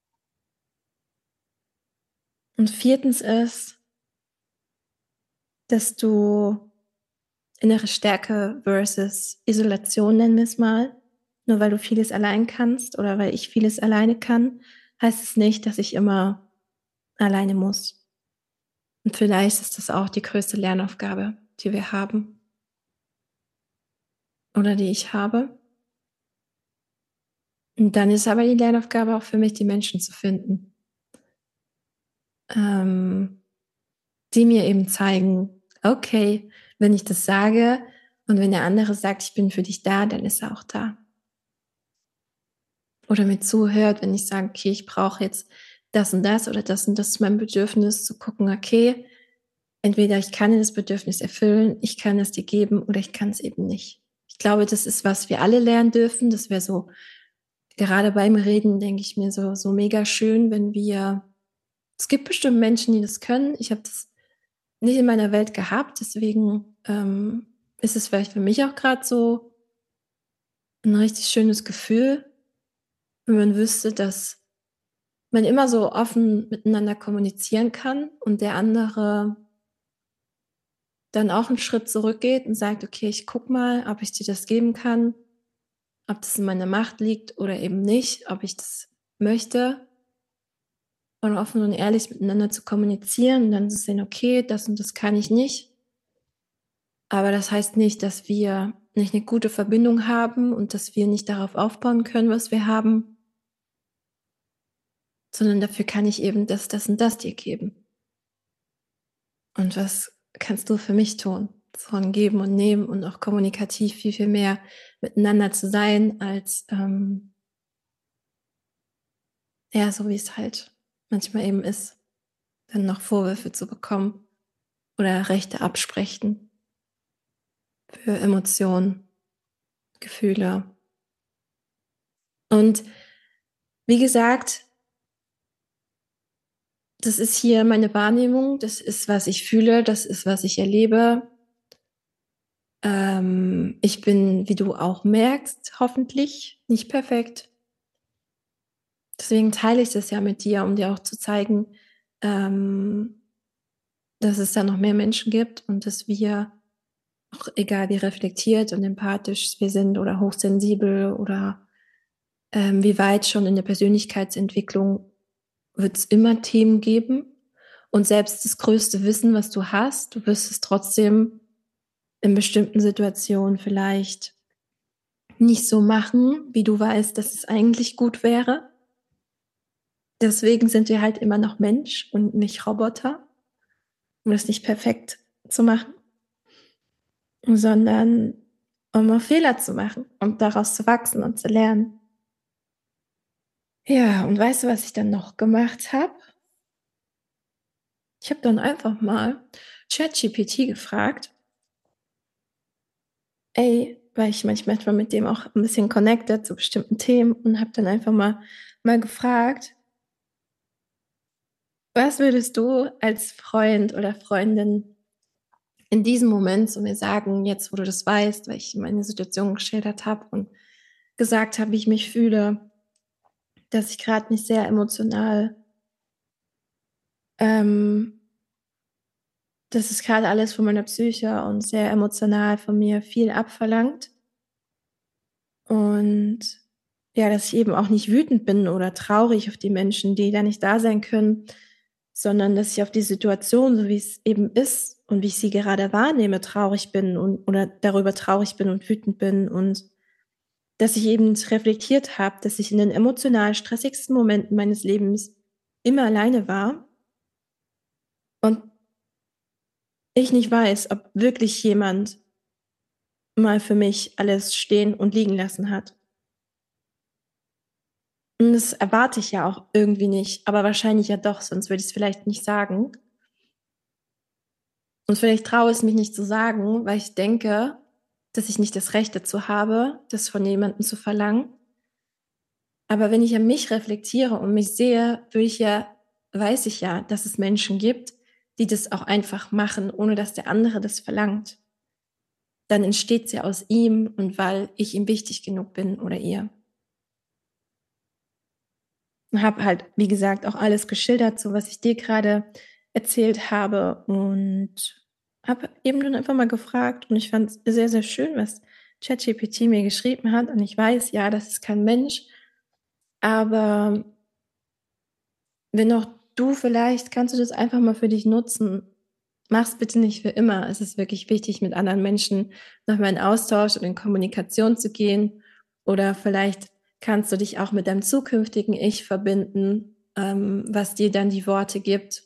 Und viertens ist, dass du innere Stärke versus Isolation, nennen wir es mal. Nur weil du vieles allein kannst oder weil ich vieles alleine kann, heißt es nicht, dass ich immer alleine muss. Und vielleicht ist das auch die größte Lernaufgabe, die wir haben oder die ich habe. Und dann ist aber die Lernaufgabe auch für mich, die Menschen zu finden, ähm, die mir eben zeigen, okay, wenn ich das sage und wenn der andere sagt, ich bin für dich da, dann ist er auch da. Oder mir zuhört, wenn ich sage, okay, ich brauche jetzt das und das oder das und das ist mein Bedürfnis, zu gucken, okay, entweder ich kann das Bedürfnis erfüllen, ich kann es dir geben oder ich kann es eben nicht. Ich glaube, das ist, was wir alle lernen dürfen. Das wäre so, gerade beim Reden denke ich mir so, so mega schön, wenn wir, es gibt bestimmt Menschen, die das können. Ich habe das nicht in meiner Welt gehabt, deswegen ähm, ist es vielleicht für mich auch gerade so ein richtig schönes Gefühl, wenn man wüsste, dass man immer so offen miteinander kommunizieren kann und der andere dann auch einen Schritt zurückgeht und sagt: „Okay, ich gucke mal, ob ich dir das geben kann, ob das in meiner Macht liegt oder eben nicht, ob ich das möchte.“ Und offen und ehrlich miteinander zu kommunizieren und dann zu sehen: „Okay, das und das kann ich nicht.“ Aber das heißt nicht, dass wir nicht eine gute Verbindung haben und dass wir nicht darauf aufbauen können, was wir haben, sondern dafür kann ich eben das, das und das dir geben. Und was kannst du für mich tun? Von Geben und Nehmen und auch kommunikativ viel, viel mehr miteinander zu sein, als ähm, ja, so wie es halt manchmal eben ist, dann noch Vorwürfe zu bekommen oder Rechte absprechen für Emotionen, Gefühle. Und wie gesagt, das ist hier meine Wahrnehmung, das ist, was ich fühle, das ist, was ich erlebe. Ähm, ich bin, wie du auch merkst, hoffentlich nicht perfekt. Deswegen teile ich das ja mit dir, um dir auch zu zeigen, ähm, dass es da noch mehr Menschen gibt und dass wir, auch egal wie reflektiert und empathisch wir sind oder hochsensibel oder ähm, wie weit schon in der Persönlichkeitsentwicklung, wird es immer Themen geben. Und selbst das größte Wissen, was du hast, du wirst es trotzdem in bestimmten Situationen vielleicht nicht so machen, wie du weißt, dass es eigentlich gut wäre. Deswegen sind wir halt immer noch Mensch und nicht Roboter, um das nicht perfekt zu machen, sondern um auch Fehler zu machen und daraus zu wachsen und zu lernen. Ja, und weißt du, was ich dann noch gemacht habe? Ich habe dann einfach mal ChatGPT gefragt, ey, weil ich manchmal mit dem auch ein bisschen connected zu bestimmten Themen und habe dann einfach mal mal gefragt: „Was würdest du als Freund oder Freundin in diesem Moment zu mir sagen, jetzt, wo du das weißt?“ Weil ich meine Situation geschildert habe und gesagt habe, wie ich mich fühle, dass ich grad nicht sehr emotional ähm, das ist grade alles von meiner Psyche und sehr emotional von mir viel abverlangt. Und ja, dass ich eben auch nicht wütend bin oder traurig auf die Menschen, die da nicht da sein können, sondern dass ich auf die Situation, so wie es eben ist und wie ich sie gerade wahrnehme, traurig bin und oder darüber traurig bin und wütend bin und dass ich eben reflektiert habe, dass ich in den emotional stressigsten Momenten meines Lebens immer alleine war und ich nicht weiß, ob wirklich jemand mal für mich alles stehen und liegen lassen hat. Und das erwarte ich ja auch irgendwie nicht, aber wahrscheinlich ja doch, sonst würde ich's vielleicht nicht sagen. Und vielleicht traue ich es mich nicht zu sagen, weil ich denke, dass ich nicht das Recht dazu habe, das von jemandem zu verlangen. Aber wenn ich an mich reflektiere und mich sehe, würde ich ja weiß ich ja, dass es Menschen gibt, die das auch einfach machen, ohne dass der andere das verlangt. Dann entsteht's ja aus ihm und weil ich ihm wichtig genug bin oder ihr. Und habe halt, wie gesagt, auch alles geschildert, so was ich dir grade erzählt habe und habe eben dann einfach mal gefragt und ich fand's sehr, sehr schön, was ChatGPT mir geschrieben hat und ich weiß, ja, das ist kein Mensch, aber wenn auch du vielleicht kannst du das einfach mal für dich nutzen. Mach's bitte nicht für immer. Es ist wirklich wichtig, mit anderen Menschen noch mal in Austausch und in Kommunikation zu gehen. Oder vielleicht kannst du dich auch mit deinem zukünftigen Ich verbinden, ähm, was dir dann die Worte gibt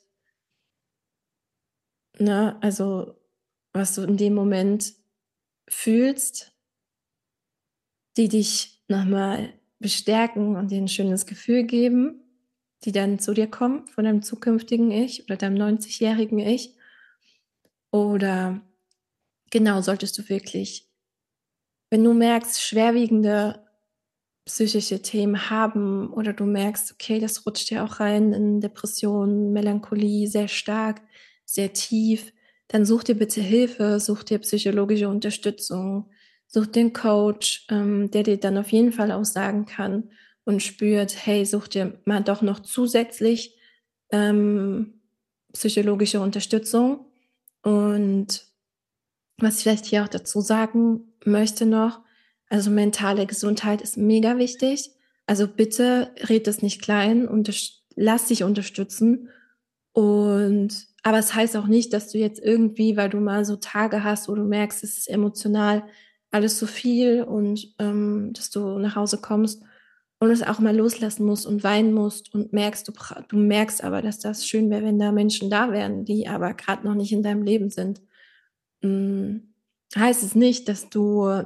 ne, also, was du in dem Moment fühlst die dich noch mal bestärken und dir 'n schönes Gefühl geben, die dann zu dir kommen von deinem zukünftigen Ich oder deinem neunzigjährigen Ich. Oder genau, solltest du wirklich wenn du merkst, schwerwiegende psychische Themen haben oder du merkst, okay, das rutscht ja auch rein in Depressionen, Melancholie sehr stark, sehr tief, dann such dir bitte Hilfe, such dir psychologische Unterstützung, such dir 'n Coach, ähm, der dir dann auf jeden Fall auch sagen kann und spürt: „Hey, such dir mal doch noch zusätzlich, ähm, psychologische Unterstützung.“ Und was ich vielleicht hier auch dazu sagen möchte noch, also, mentale Gesundheit ist mega wichtig. Also, bitte red das nicht klein, unterst lass dich unterstützen. Und aber es heißt auch nicht, dass du jetzt irgendwie, weil du mal so Tage hast, wo du merkst, es ist emotional alles zu viel und, ähm, dass du nach Hause kommst und es auch mal loslassen musst und weinen musst und merkst, du bra du merkst aber, dass das schön wäre, wenn da Menschen da wären, die aber grad noch nicht in deinem Leben sind. Hm, heißt es nicht, dass du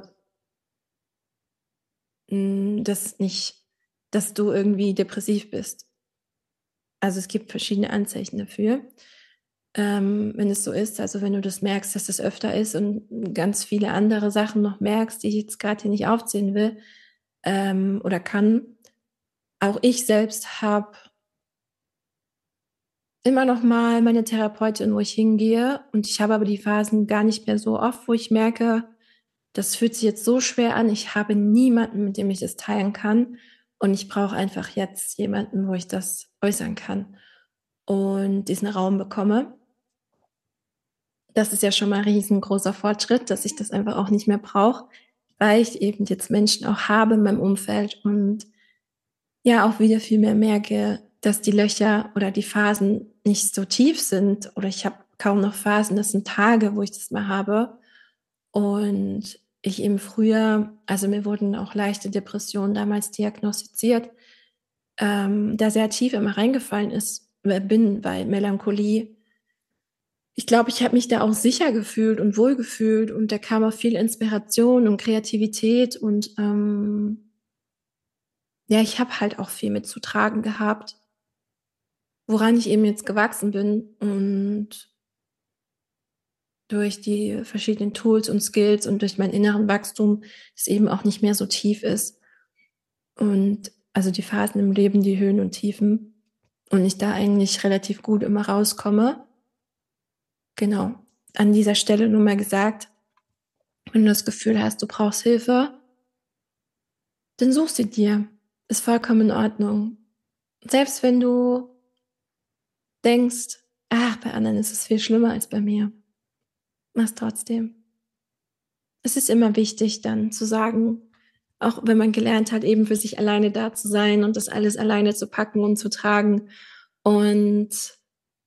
hm, das nicht dass du irgendwie depressiv bist. Also, es gibt verschiedene Anzeichen dafür, ähm, wenn es so ist. Also, wenn du das merkst, dass das öfter ist und ganz viele andere Sachen noch merkst, die ich jetzt grad hier nicht aufzählen will, ähm, oder kann. Auch ich selbst habe immer noch mal meine Therapeutin, wo ich hingehe und ich habe aber die Phasen gar nicht mehr so oft, wo ich merke, das fühlt sich jetzt so schwer an. Ich habe niemanden, mit dem ich das teilen kann und ich brauche einfach jetzt jemanden, wo ich das äußern kann und diesen Raum bekomme. Das ist ja schon mal riesengroßer Fortschritt, dass ich das einfach auch nicht mehr brauche, weil ich eben jetzt Menschen auch habe in meinem Umfeld und ja auch wieder viel mehr merke, dass die Löcher oder die Phasen nicht so tief sind oder ich habe kaum noch Phasen. Das sind Tage, wo ich das mal habe und ich eben früher also, mir wurden auch leichte Depressionen damals diagnostiziert, ähm, da sehr tief immer reingefallen ist äh, bin bei Melancholie. Ich glaube, ich habe mich da auch sicher gefühlt und wohlgefühlt und da kam auch viel Inspiration und Kreativität und, ähm ja, ich habe halt auch viel mit zu tragen gehabt woran ich eben jetzt gewachsen bin und durch die verschiedenen Tools und Skills und durch meinen inneren Wachstum es eben auch nicht mehr so tief ist. Und also, die Phasen im Leben, die Höhen und Tiefen und ich da eigentlich relativ gut immer rauskomme. Genau. An dieser Stelle nur mal gesagt, wenn du das Gefühl hast, du brauchst Hilfe dann such sie dir. Ist vollkommen in Ordnung. Selbst wenn du denkst: „Ach, bei anderen ist es viel schlimmer als bei mir.“ Mach's trotzdem. Es ist immer wichtig, dann zu sagen Auch wenn man gelernt hat, eben für sich alleine da zu sein und das alles alleine zu packen und zu tragen und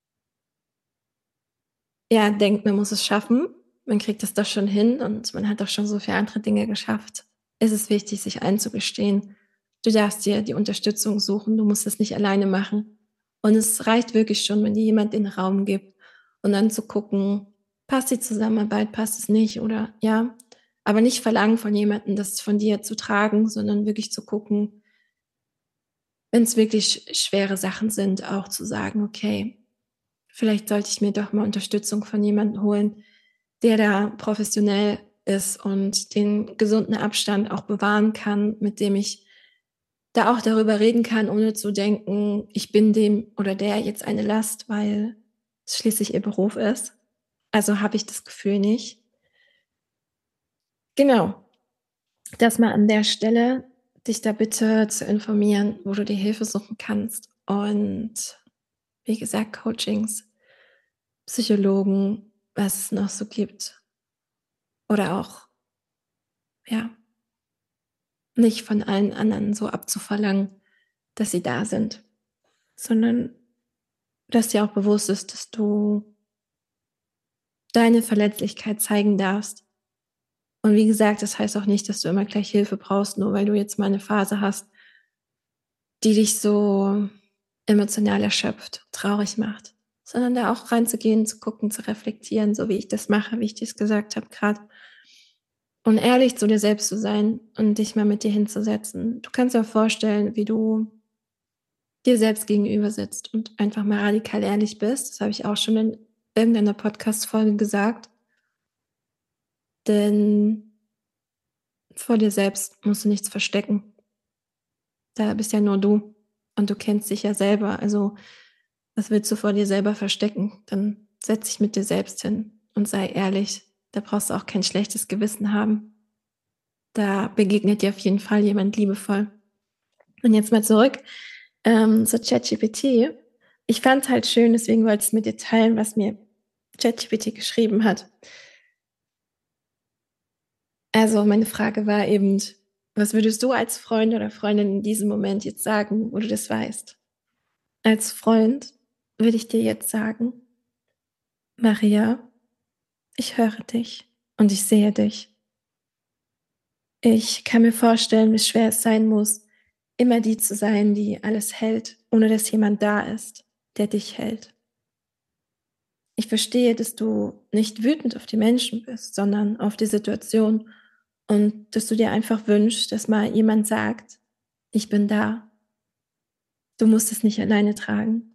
ja, denkt, man muss es schaffen. Man kriegt das doch schon hin und man hat doch schon so viele andere Dinge geschafft. Es ist wichtig, sich einzugestehen: Du darfst dir die Unterstützung suchen, du musst es nicht alleine machen. Und es reicht wirklich schon, wenn dir jemand den Raum gibt und dann zu gucken, passt die Zusammenarbeit, passt es nicht oder ja, aber nicht verlangen von jemandem, das von dir zu tragen, sondern wirklich zu gucken, wenn's wirklich schwere Sachen sind, auch zu sagen: „Okay, vielleicht sollte ich mir doch mal Unterstützung von jemandem holen, der da professionell ist und den gesunden Abstand auch bewahren kann, mit dem ich da auch darüber reden kann, ohne zu denken, ich bin dem oder der jetzt eine Last, weil es schließlich ihr Beruf ist. Also, habe ich das Gefühl nicht. Genau, das mal an der Stelle, dich da bitte zu informieren, wo du dir Hilfe suchen kannst. Und wie gesagt, Coachings, Psychologen, was es noch so gibt. Oder auch, ja, nicht von allen anderen so abzuverlangen, dass sie da sind, sondern dass dir auch bewusst ist, dass du deine Verletzlichkeit zeigen darfst. Und wie gesagt, das heißt auch nicht, dass du immer gleich Hilfe brauchst, nur weil du jetzt mal 'ne Phase hast, die dich so emotional erschöpft, traurig macht, sondern da auch reinzugehen, zu gucken, zu reflektieren, so wie ich das mache, wie ich dir's gesagt habe grad. Und ehrlich zu dir selbst zu sein und dich mal mit dir hinzusetzen. Du kannst dir auch vorstellen, wie du dir selbst gegenüber sitzt und einfach mal radikal ehrlich bist. Das habe ich auch schon in irgendeiner Podcast-Folge gesagt. Denn vor dir selbst musst du nichts verstecken. Da bist ja nur du und du kennst dich ja selber. Also, was willst du vor dir selber verstecken? Dann setz dich mit dir selbst hin und sei ehrlich. Da brauchst du auch kein schlechtes Gewissen haben. Da begegnet dir auf jeden Fall jemand liebevoll. Und jetzt mal zurück, ähm, zu ChatGPT. Ich fand's halt schön, deswegen wollte ich's mit dir teilen, was mir ChatGPT geschrieben hat. Also, meine Frage war eben: „Was würdest du als Freund oder Freundin in diesem Moment jetzt sagen, wo du das weißt?“ Als Freund würde ich dir jetzt sagen: „Maria, ich höre dich und ich sehe dich.“ Ich kann mir vorstellen, wie schwer es sein muss, immer die zu sein, die alles hält, ohne dass jemand da ist, der dich hält. Ich verstehe, dass du nicht wütend auf die Menschen bist, sondern auf die Situation und dass du dir einfach wünschst, dass mal jemand sagt: „Ich bin da.“ Du musst es nicht alleine tragen.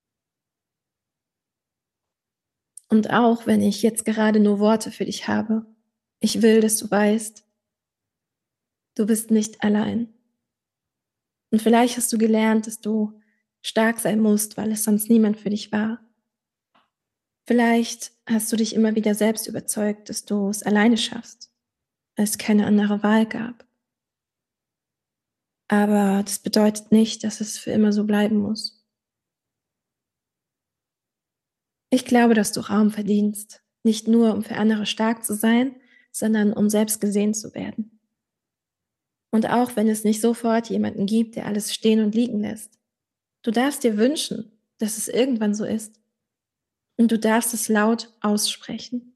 Und auch wenn ich jetzt gerade nur Worte für dich habe, ich will, dass du weißt du bist nicht allein. Und vielleicht hast du gelernt, dass du stark sein musst, weil es sonst niemand für dich war. Vielleicht hast du dich immer wieder selbst überzeugt, dass du es alleine schaffst, weil es keine andere Wahl gab. Aber das bedeutet nicht, dass es für immer so bleiben muss. Ich glaube, dass du Raum verdienst, nicht nur, um für andere stark zu sein, sondern um selbst gesehen zu werden. Und auch wenn es nicht sofort jemanden gibt, der alles stehen und liegen lässt. Du darfst dir wünschen, dass es irgendwann so ist. Und du darfst es laut aussprechen.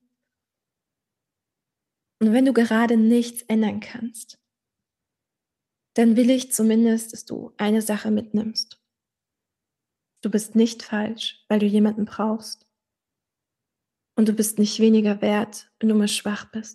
Und wenn du gerade nichts ändern kannst dann will ich zumindest, dass du eine Sache mitnimmst. Du bist nicht falsch, weil du jemanden brauchst. Und du bist nicht weniger wert, wenn du mal schwach bist.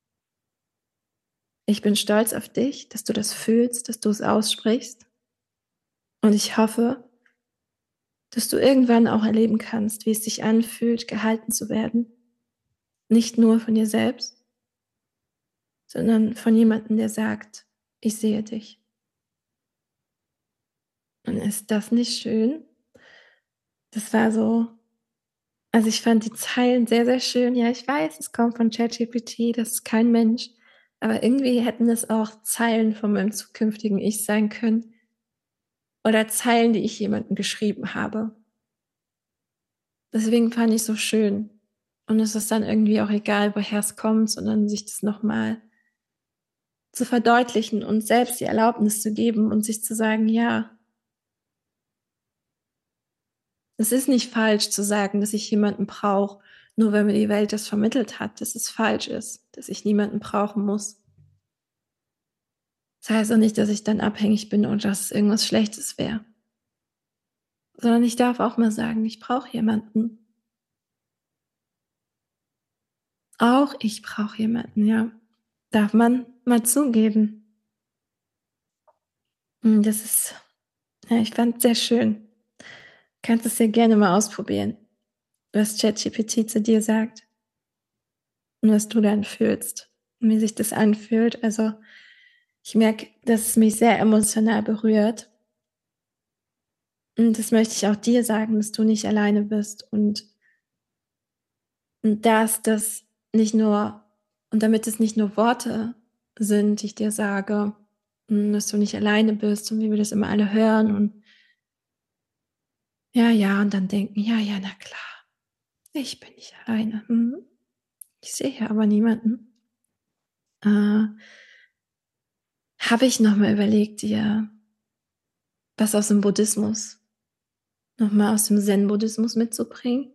Ich bin stolz auf dich, dass du das fühlst, dass du es aussprichst. Und ich hoffe dass du irgendwann auch erleben kannst, wie es sich anfühlt, gehalten zu werden. Nicht nur von dir selbst sondern von jemandem, der sagt: „Ich sehe dich.“ Und ist das nicht schön? Das war so also, ich fand die Zeilen sehr, sehr schön. Ja, ich weiß, es kommt von ChatGPT, das ist kein Mensch, aber irgendwie hätten das auch Zeilen von meinem zukünftigen Ich sein können oder Zeilen, die ich jemandem geschrieben habe. Deswegen fand ich's so schön. Und es ist dann irgendwie auch egal, woher es kommt, sondern sich das noch mal zu verdeutlichen und selbst die Erlaubnis zu geben und sich zu sagen: „Ja, es ist nicht falsch zu sagen, dass ich jemanden brauche, nur weil mir die Welt das vermittelt hat, dass es falsch ist, dass ich niemanden brauchen muss.“ Das heißt auch nicht, dass ich dann abhängig bin und dass es irgendwas Schlechtes wäre, sondern ich darf auch mal sagen: „Ich brauche jemanden.“ Auch ich brauche jemanden, ja. Darf man mal zugeben. Hm, das ist ja, ich fand's sehr schön. Kannst es ja gerne mal ausprobieren, was ChatGPT zu dir sagt und was du dann fühlst und wie sich das anfühlt. Also, ich merke, dass es mich sehr emotional berührt und das möchte ich auch dir sagen, dass du nicht alleine bist und und dass das nicht nur und damit es nicht nur Worte sind, die ich dir sage, hm, dass du nicht alleine bist und wie wir das immer alle hören und ja, ja, und dann denken: „Ja, ja, na klar, ich bin nicht alleine. Mhm. Ich sehe hier aber niemanden.“ Äh, habe ich noch mal überlegt, dir was aus dem Buddhismus noch mal aus dem Zen-Buddhismus mitzubringen.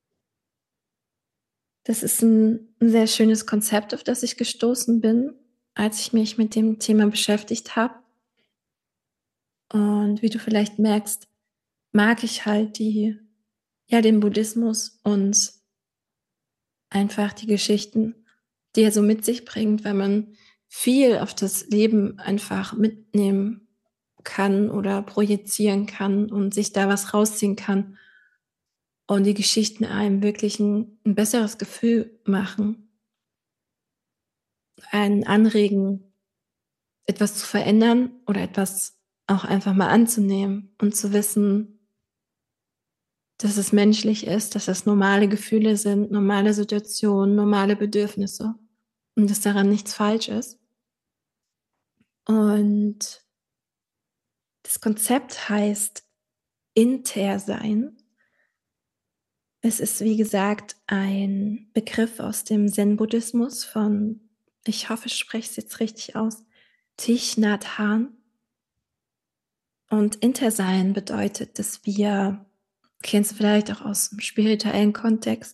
Das ist 'n 'n sehr schönes Konzept, auf das ich gestoßen bin, als ich mich mit dem Thema beschäftigt habe. Und wie du vielleicht merkst, mag ich halt die ja, den Buddhismus und einfach die Geschichten, die er so mit sich bringt, weil man viel auf das Leben einfach mitnehmen kann oder projizieren kann und sich da was rausziehen kann und die Geschichten einem wirklich 'n 'n besseres Gefühl machen, einen anregen, etwas zu verändern oder etwas auch einfach mal anzunehmen und zu wissen, dass es menschlich ist, dass das normale Gefühle sind, normale Situationen, normale Bedürfnisse und dass daran nichts falsch ist. Und das Konzept heißt Intersein. Es ist, wie gesagt, ein Begriff aus dem Zen-Buddhismus von, ich hoffe, ich spreche es jetzt richtig aus, Thich Nhat Hanh. Und Intersein bedeutet, dass wir, kennst du vielleicht auch aus dem spirituellen Kontext,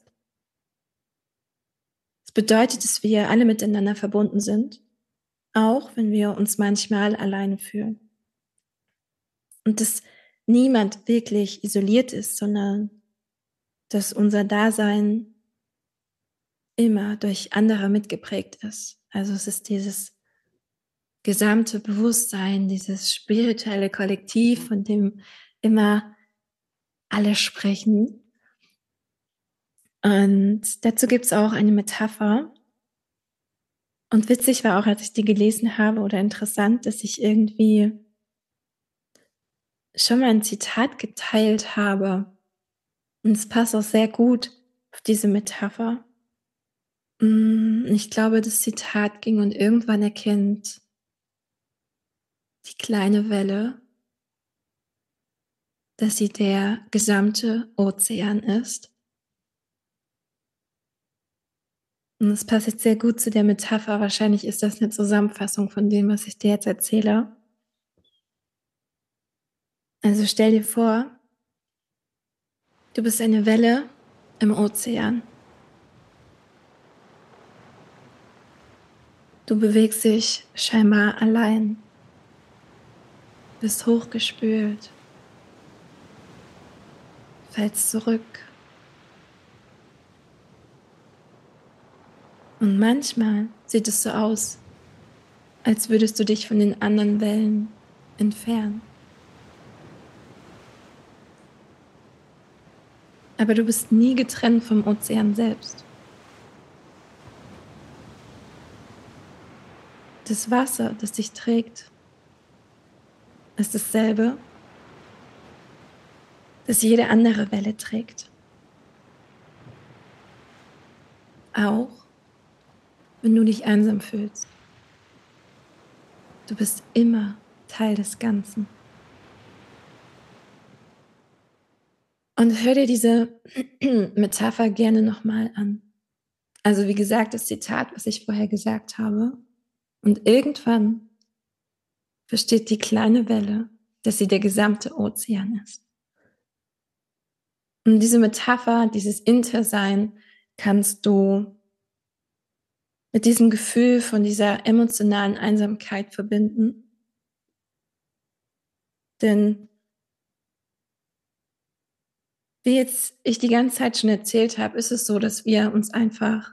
es bedeutet, dass wir alle miteinander verbunden sind, auch wenn wir uns manchmal alleine fühlen. Und dass niemand wirklich isoliert ist, sondern dass unser Dasein immer durch andere mitgeprägt ist. Also es ist dieses gesamte Bewusstsein, dieses spirituelle Kollektiv, von dem immer alle sprechen. Und dazu gibt es auch eine Metapher. Und witzig war auch, als ich die gelesen habe oder interessant, dass ich irgendwie schon mal ein Zitat geteilt habe. Und es passt auch sehr gut auf diese Metapher. Hm, ich glaube, das Zitat ging: „Und irgendwann erkennt die kleine Welle, dass sie der gesamte Ozean ist.“ Und das passt jetzt sehr gut zu der Metapher. Wahrscheinlich ist das 'ne Zusammenfassung von dem, was ich dir jetzt erzähle. Also, stell dir vor, du bist eine Welle im Ozean. Du bewegst dich scheinbar allein, bist hochgespült, fällst zurück. Und manchmal sieht es so aus, als würdest du dich von den anderen Wellen entfernen. Aber du bist nie getrennt vom Ozean selbst. Das Wasser, das dich trägt, ist dasselbe, das jede andere Welle trägt. Auch wenn du dich einsam fühlst. Du bist immer Teil des Ganzen. Und hör dir diese Metapher gerne noch mal an. Also, wie gesagt, das Zitat, was ich vorher gesagt habe, Und irgendwann versteht die kleine Welle, dass sie der gesamte Ozean ist. Und diese Metapher, dieses Intersein, kannst du mit diesem Gefühl von dieser emotionalen Einsamkeit verbinden. Denn wie jetzt ich die ganze Zeit schon erzählt habe, ist es so, dass wir uns einfach,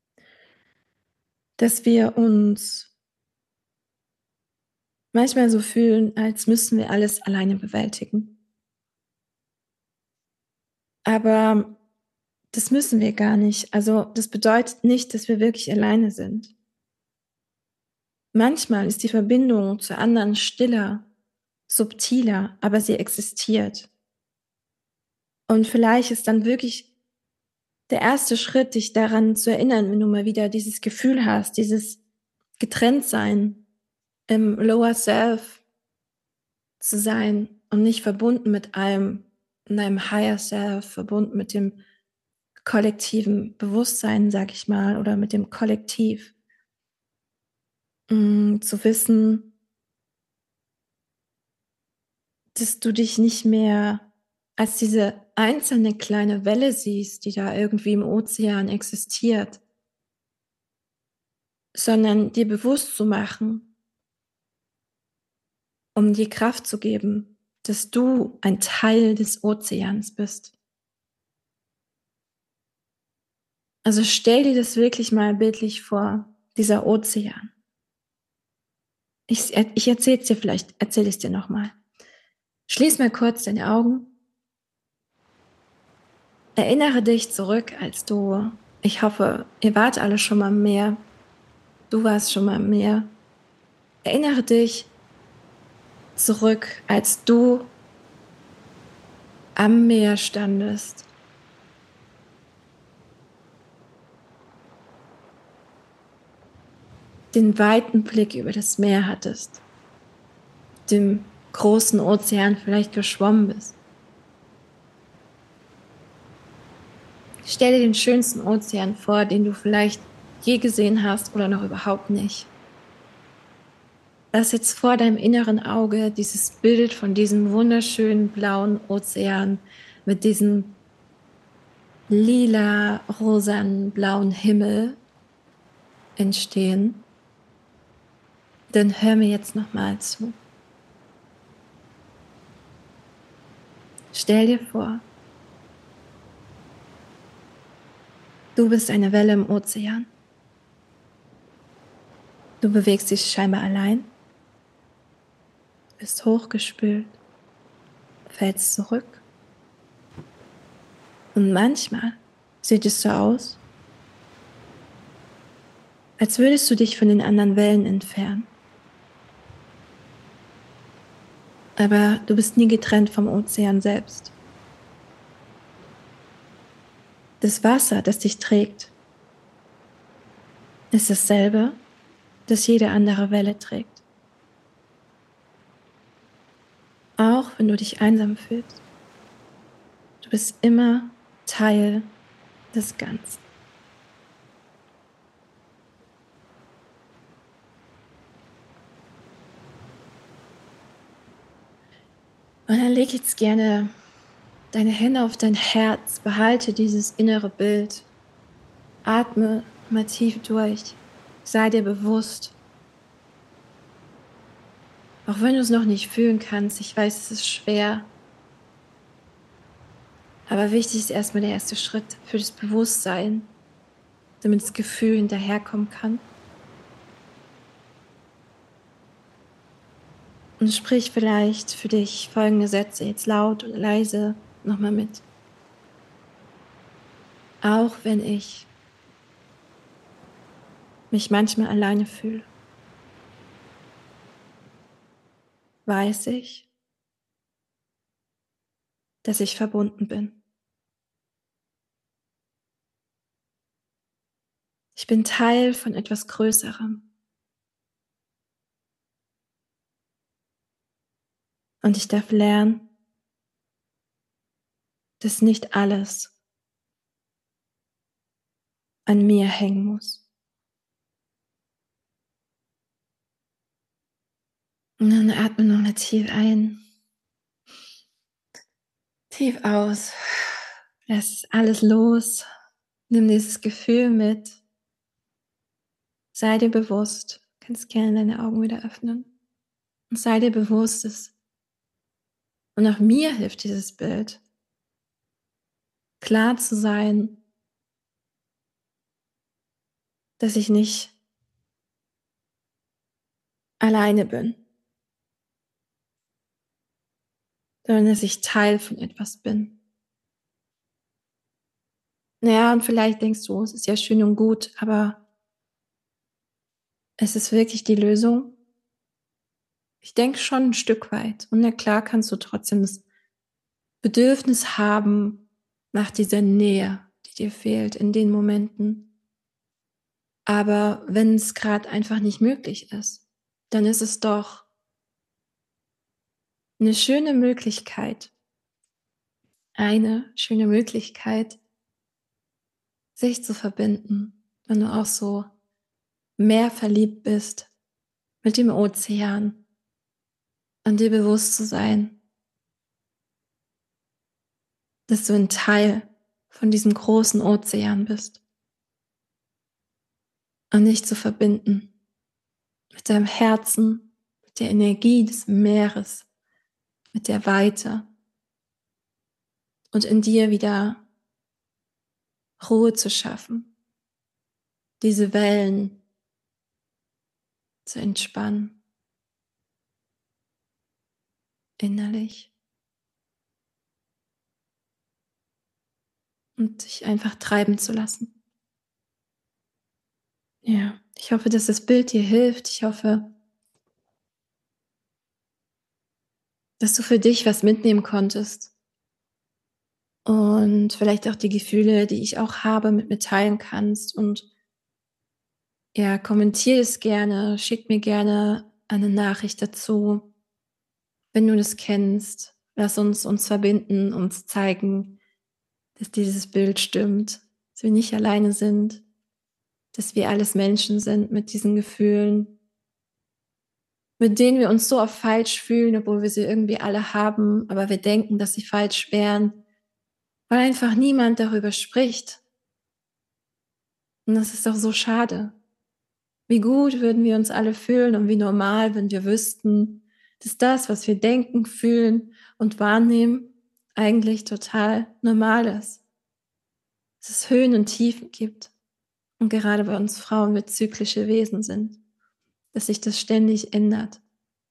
dass wir uns manchmal so fühlen, als müssten wir alles alleine bewältigen. Aber das müssen wir gar nicht. Also das bedeutet nicht, dass wir wirklich alleine sind. Manchmal ist die Verbindung zu anderen stiller, subtiler, aber sie existiert. Und vielleicht ist dann wirklich der erste Schritt, dich daran zu erinnern, wenn du mal wieder dieses Gefühl hast, dieses Getrenntsein im Lower Self zu sein und nicht verbunden mit allem, in einem Higher Self, verbunden mit dem kollektiven Bewusstsein, sag ich mal, oder mit dem Kollektiv. Mm, zu wissen, dass du dich nicht mehr als diese einzelne kleine Welle siehst, die da irgendwie im Ozean existiert, sondern dir bewusst zu machen, um dir Kraft zu geben, dass du ein Teil des Ozeans bist. Also stell dir das wirklich mal bildlich vor, dieser Ozean. Ich, ich erzähle es dir vielleicht, erzähle es dir nochmal. Schließ mal kurz deine Augen. Erinnere dich zurück, als du, ich hoffe, ihr wart alle schon mal am Meer. Du warst schon mal am Meer. Erinnere dich zurück, als du am Meer standest. Den weiten Blick über das Meer hattest. Dem großen Ozean vielleicht geschwommen bist. Stell dir den schönsten Ozean vor, den du vielleicht je gesehen hast oder noch überhaupt nicht. Lass jetzt vor deinem inneren Auge dieses Bild von diesem wunderschönen blauen Ozean mit diesem lila, rosanen, blauen Himmel entstehen. Dann hör mir jetzt nochmal zu. Stell dir vor, du bist eine Welle im Ozean. Du bewegst dich scheinbar allein, bist hochgespült, fällst zurück. Und manchmal sieht es so aus, als würdest du dich von den anderen Wellen entfernen. Aber du bist nie getrennt vom Ozean selbst. Das Wasser, das dich trägt, ist dasselbe, das jede andere Welle trägt. Auch wenn du dich einsam fühlst, du bist immer Teil des Ganzen. Und dann leg jetzt gerne deine Hände auf dein Herz, behalte dieses innere Bild, atme mal tief durch, sei dir bewusst. Auch wenn du es noch nicht fühlen kannst, ich weiß, es ist schwer, aber wichtig ist erstmal der erste Schritt für das Bewusstsein, damit das Gefühl hinterherkommen kann. Und sprich vielleicht für dich folgende Sätze jetzt laut oder leise nochmal mit. Auch wenn ich mich manchmal alleine fühle, weiß ich, dass ich verbunden bin. Ich bin Teil von etwas Größerem. Und ich darf lernen, dass nicht alles an mir hängen muss. Und dann atme nochmal tief ein, tief aus. Lass alles los. Nimm dieses Gefühl mit. Sei dir bewusst. Du kannst gerne deine Augen wieder öffnen. Und sei dir bewusst, dass, und auch mir hilft dieses Bild, klar zu sein, dass ich nicht alleine bin, sondern dass ich Teil von etwas bin. Ja, und vielleicht denkst du, es ist ja schön und gut, aber ist es wirklich die Lösung? Ich denke schon ein Stück weit. Und na klar kannst du trotzdem das Bedürfnis haben nach dieser Nähe, die dir fehlt in den Momenten. Aber wenn es gerade einfach nicht möglich ist, dann ist es doch eine schöne Möglichkeit eine schöne Möglichkeit, sich zu verbinden, wenn du auch so mehr verliebt bist mit dem Ozean und dir bewusst zu sein, dass du ein Teil von diesem großen Ozean bist und dich zu verbinden mit deinem Herzen, mit der Energie des Meeres, mit der Weite und in dir wieder Ruhe zu schaffen, diese Wellen zu entspannen, innerlich, und dich einfach treiben zu lassen. Ja, ich hoffe, dass das Bild dir hilft. Ich hoffe, dass du für dich was mitnehmen konntest und vielleicht auch die Gefühle, die ich auch habe, mit mir teilen kannst. Und ja, kommentier es gerne, schick mir gerne eine Nachricht dazu, wenn du das kennst. Lass uns uns verbinden, uns zeigen, dass dieses Bild stimmt, dass wir nicht alleine sind, dass wir alles Menschen sind mit diesen Gefühlen, mit denen wir uns so oft falsch fühlen, obwohl wir sie irgendwie alle haben, aber wir denken, dass sie falsch wären, weil einfach niemand darüber spricht. Und das ist doch so schade. Wie gut würden wir uns alle fühlen und wie normal, wenn wir wüssten, dass das, was wir denken, fühlen und wahrnehmen, eigentlich total normal ist. Dass es Höhen und Tiefen gibt. Und gerade bei uns Frauen wir zyklische Wesen sind. Dass sich das ständig ändert.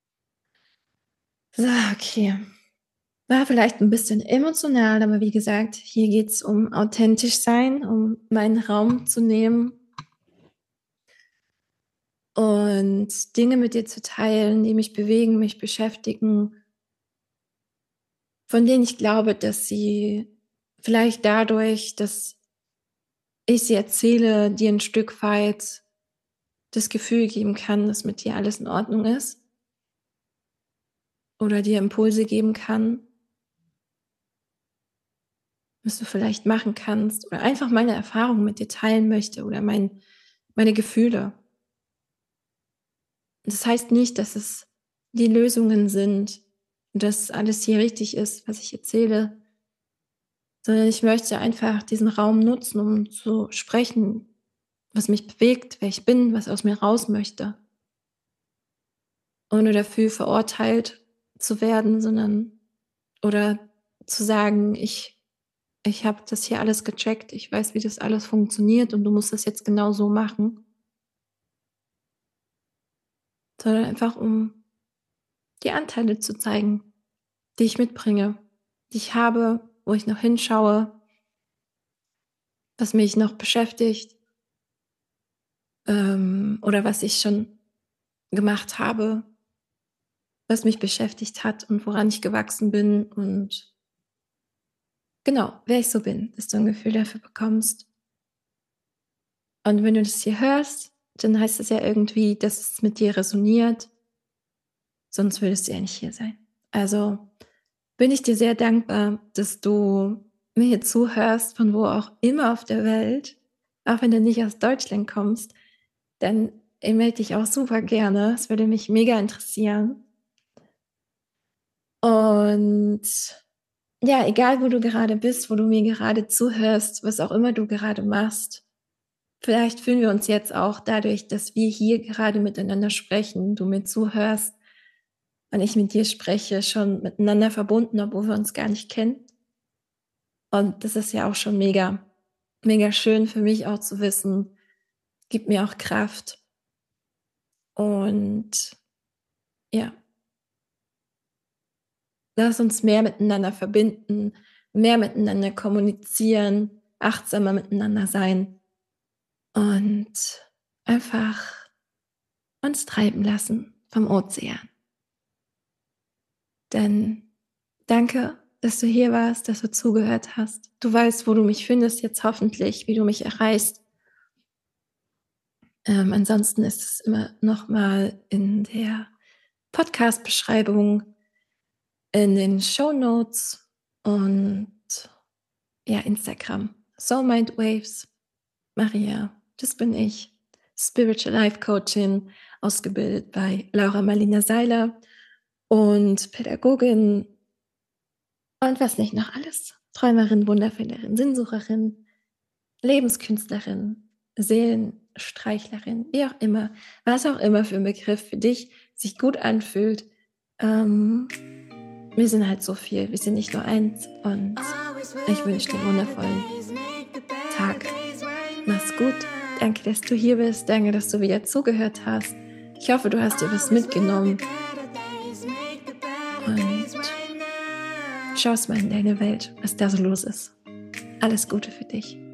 So, okay. War vielleicht ein bisschen emotional, aber wie gesagt, hier geht's um authentisch sein, um meinen Raum zu nehmen und Dinge mit dir zu teilen, die mich bewegen, mich beschäftigen, von denen ich glaube, dass sie vielleicht dadurch, dass ich sie erzähle, dir ein Stück weit das Gefühl geben kann, dass mit dir alles in Ordnung ist oder dir Impulse geben kann, was du vielleicht machen kannst oder einfach meine Erfahrungen mit dir teilen möchte oder mein meine Gefühle. Das heißt nicht, dass es die Lösungen sind und dass alles hier richtig ist, was ich erzähle, sondern ich möchte einfach diesen Raum nutzen, um zu sprechen, was mich bewegt, wer ich bin, was aus mir raus möchte, ohne dafür verurteilt zu werden, sondern oder zu sagen, ich ich habe das hier alles gecheckt, ich weiß, wie das alles funktioniert und du musst das jetzt genau so machen, sondern einfach um die Anteile zu zeigen, die ich mitbringe, die ich habe, wo ich noch hinschaue, was mich noch beschäftigt, ähm, oder was ich schon gemacht habe, was mich beschäftigt hat und woran ich gewachsen bin und genau, wer ich so bin, dass du ein Gefühl dafür bekommst. Und wenn du das hier hörst, dann heißt es ja irgendwie, dass es mit dir resoniert, sonst würdest du ja nicht hier sein. Also bin ich dir sehr dankbar, dass du mir hier zuhörst, von wo auch immer auf der Welt, auch wenn du nicht aus Deutschland kommst, dann melde dich auch super gerne. Es würde mich mega interessieren. Und ja, egal wo du gerade bist, wo du mir gerade zuhörst, was auch immer du gerade machst, vielleicht fühlen wir uns jetzt auch dadurch, dass wir hier gerade miteinander sprechen, du mir zuhörst und ich mit dir spreche, schon miteinander verbunden, obwohl wir uns gar nicht kennen. Und das ist ja auch schon mega, mega schön für mich auch zu wissen, gibt mir auch Kraft. Und ja, lass uns mehr miteinander verbinden, mehr miteinander kommunizieren, achtsamer miteinander sein und einfach uns treiben lassen vom Ozean. Denn danke, dass du hier warst, dass du zugehört hast. Du weißt, wo du mich findest jetzt hoffentlich, wie du mich erreichst. Ähm, ansonsten ist es immer noch mal in der Podcast-Beschreibung, in den Shownotes und ja, Instagram. Soul Mind Waves, Maria, das bin ich. Spiritual Life Coachin, ausgebildet bei Laura Marlina Seiler und Pädagogin und was nicht noch alles. Träumerin, Wunderfinderin, Sinnsucherin, Lebenskünstlerin, Seelenstreichlerin, wie auch immer, was auch immer für ein Begriff für dich sich gut anfühlt. Ähm, wir sind halt so viel, wir sind nicht nur eins und ich wünsche dir einen wundervollen Tag. Mach's gut. Danke, dass du hier bist. Danke, dass du wieder zugehört hast. Ich hoffe, du hast dir was mitgenommen und schaust mal in deine Welt, was da so los ist. Alles Gute für dich.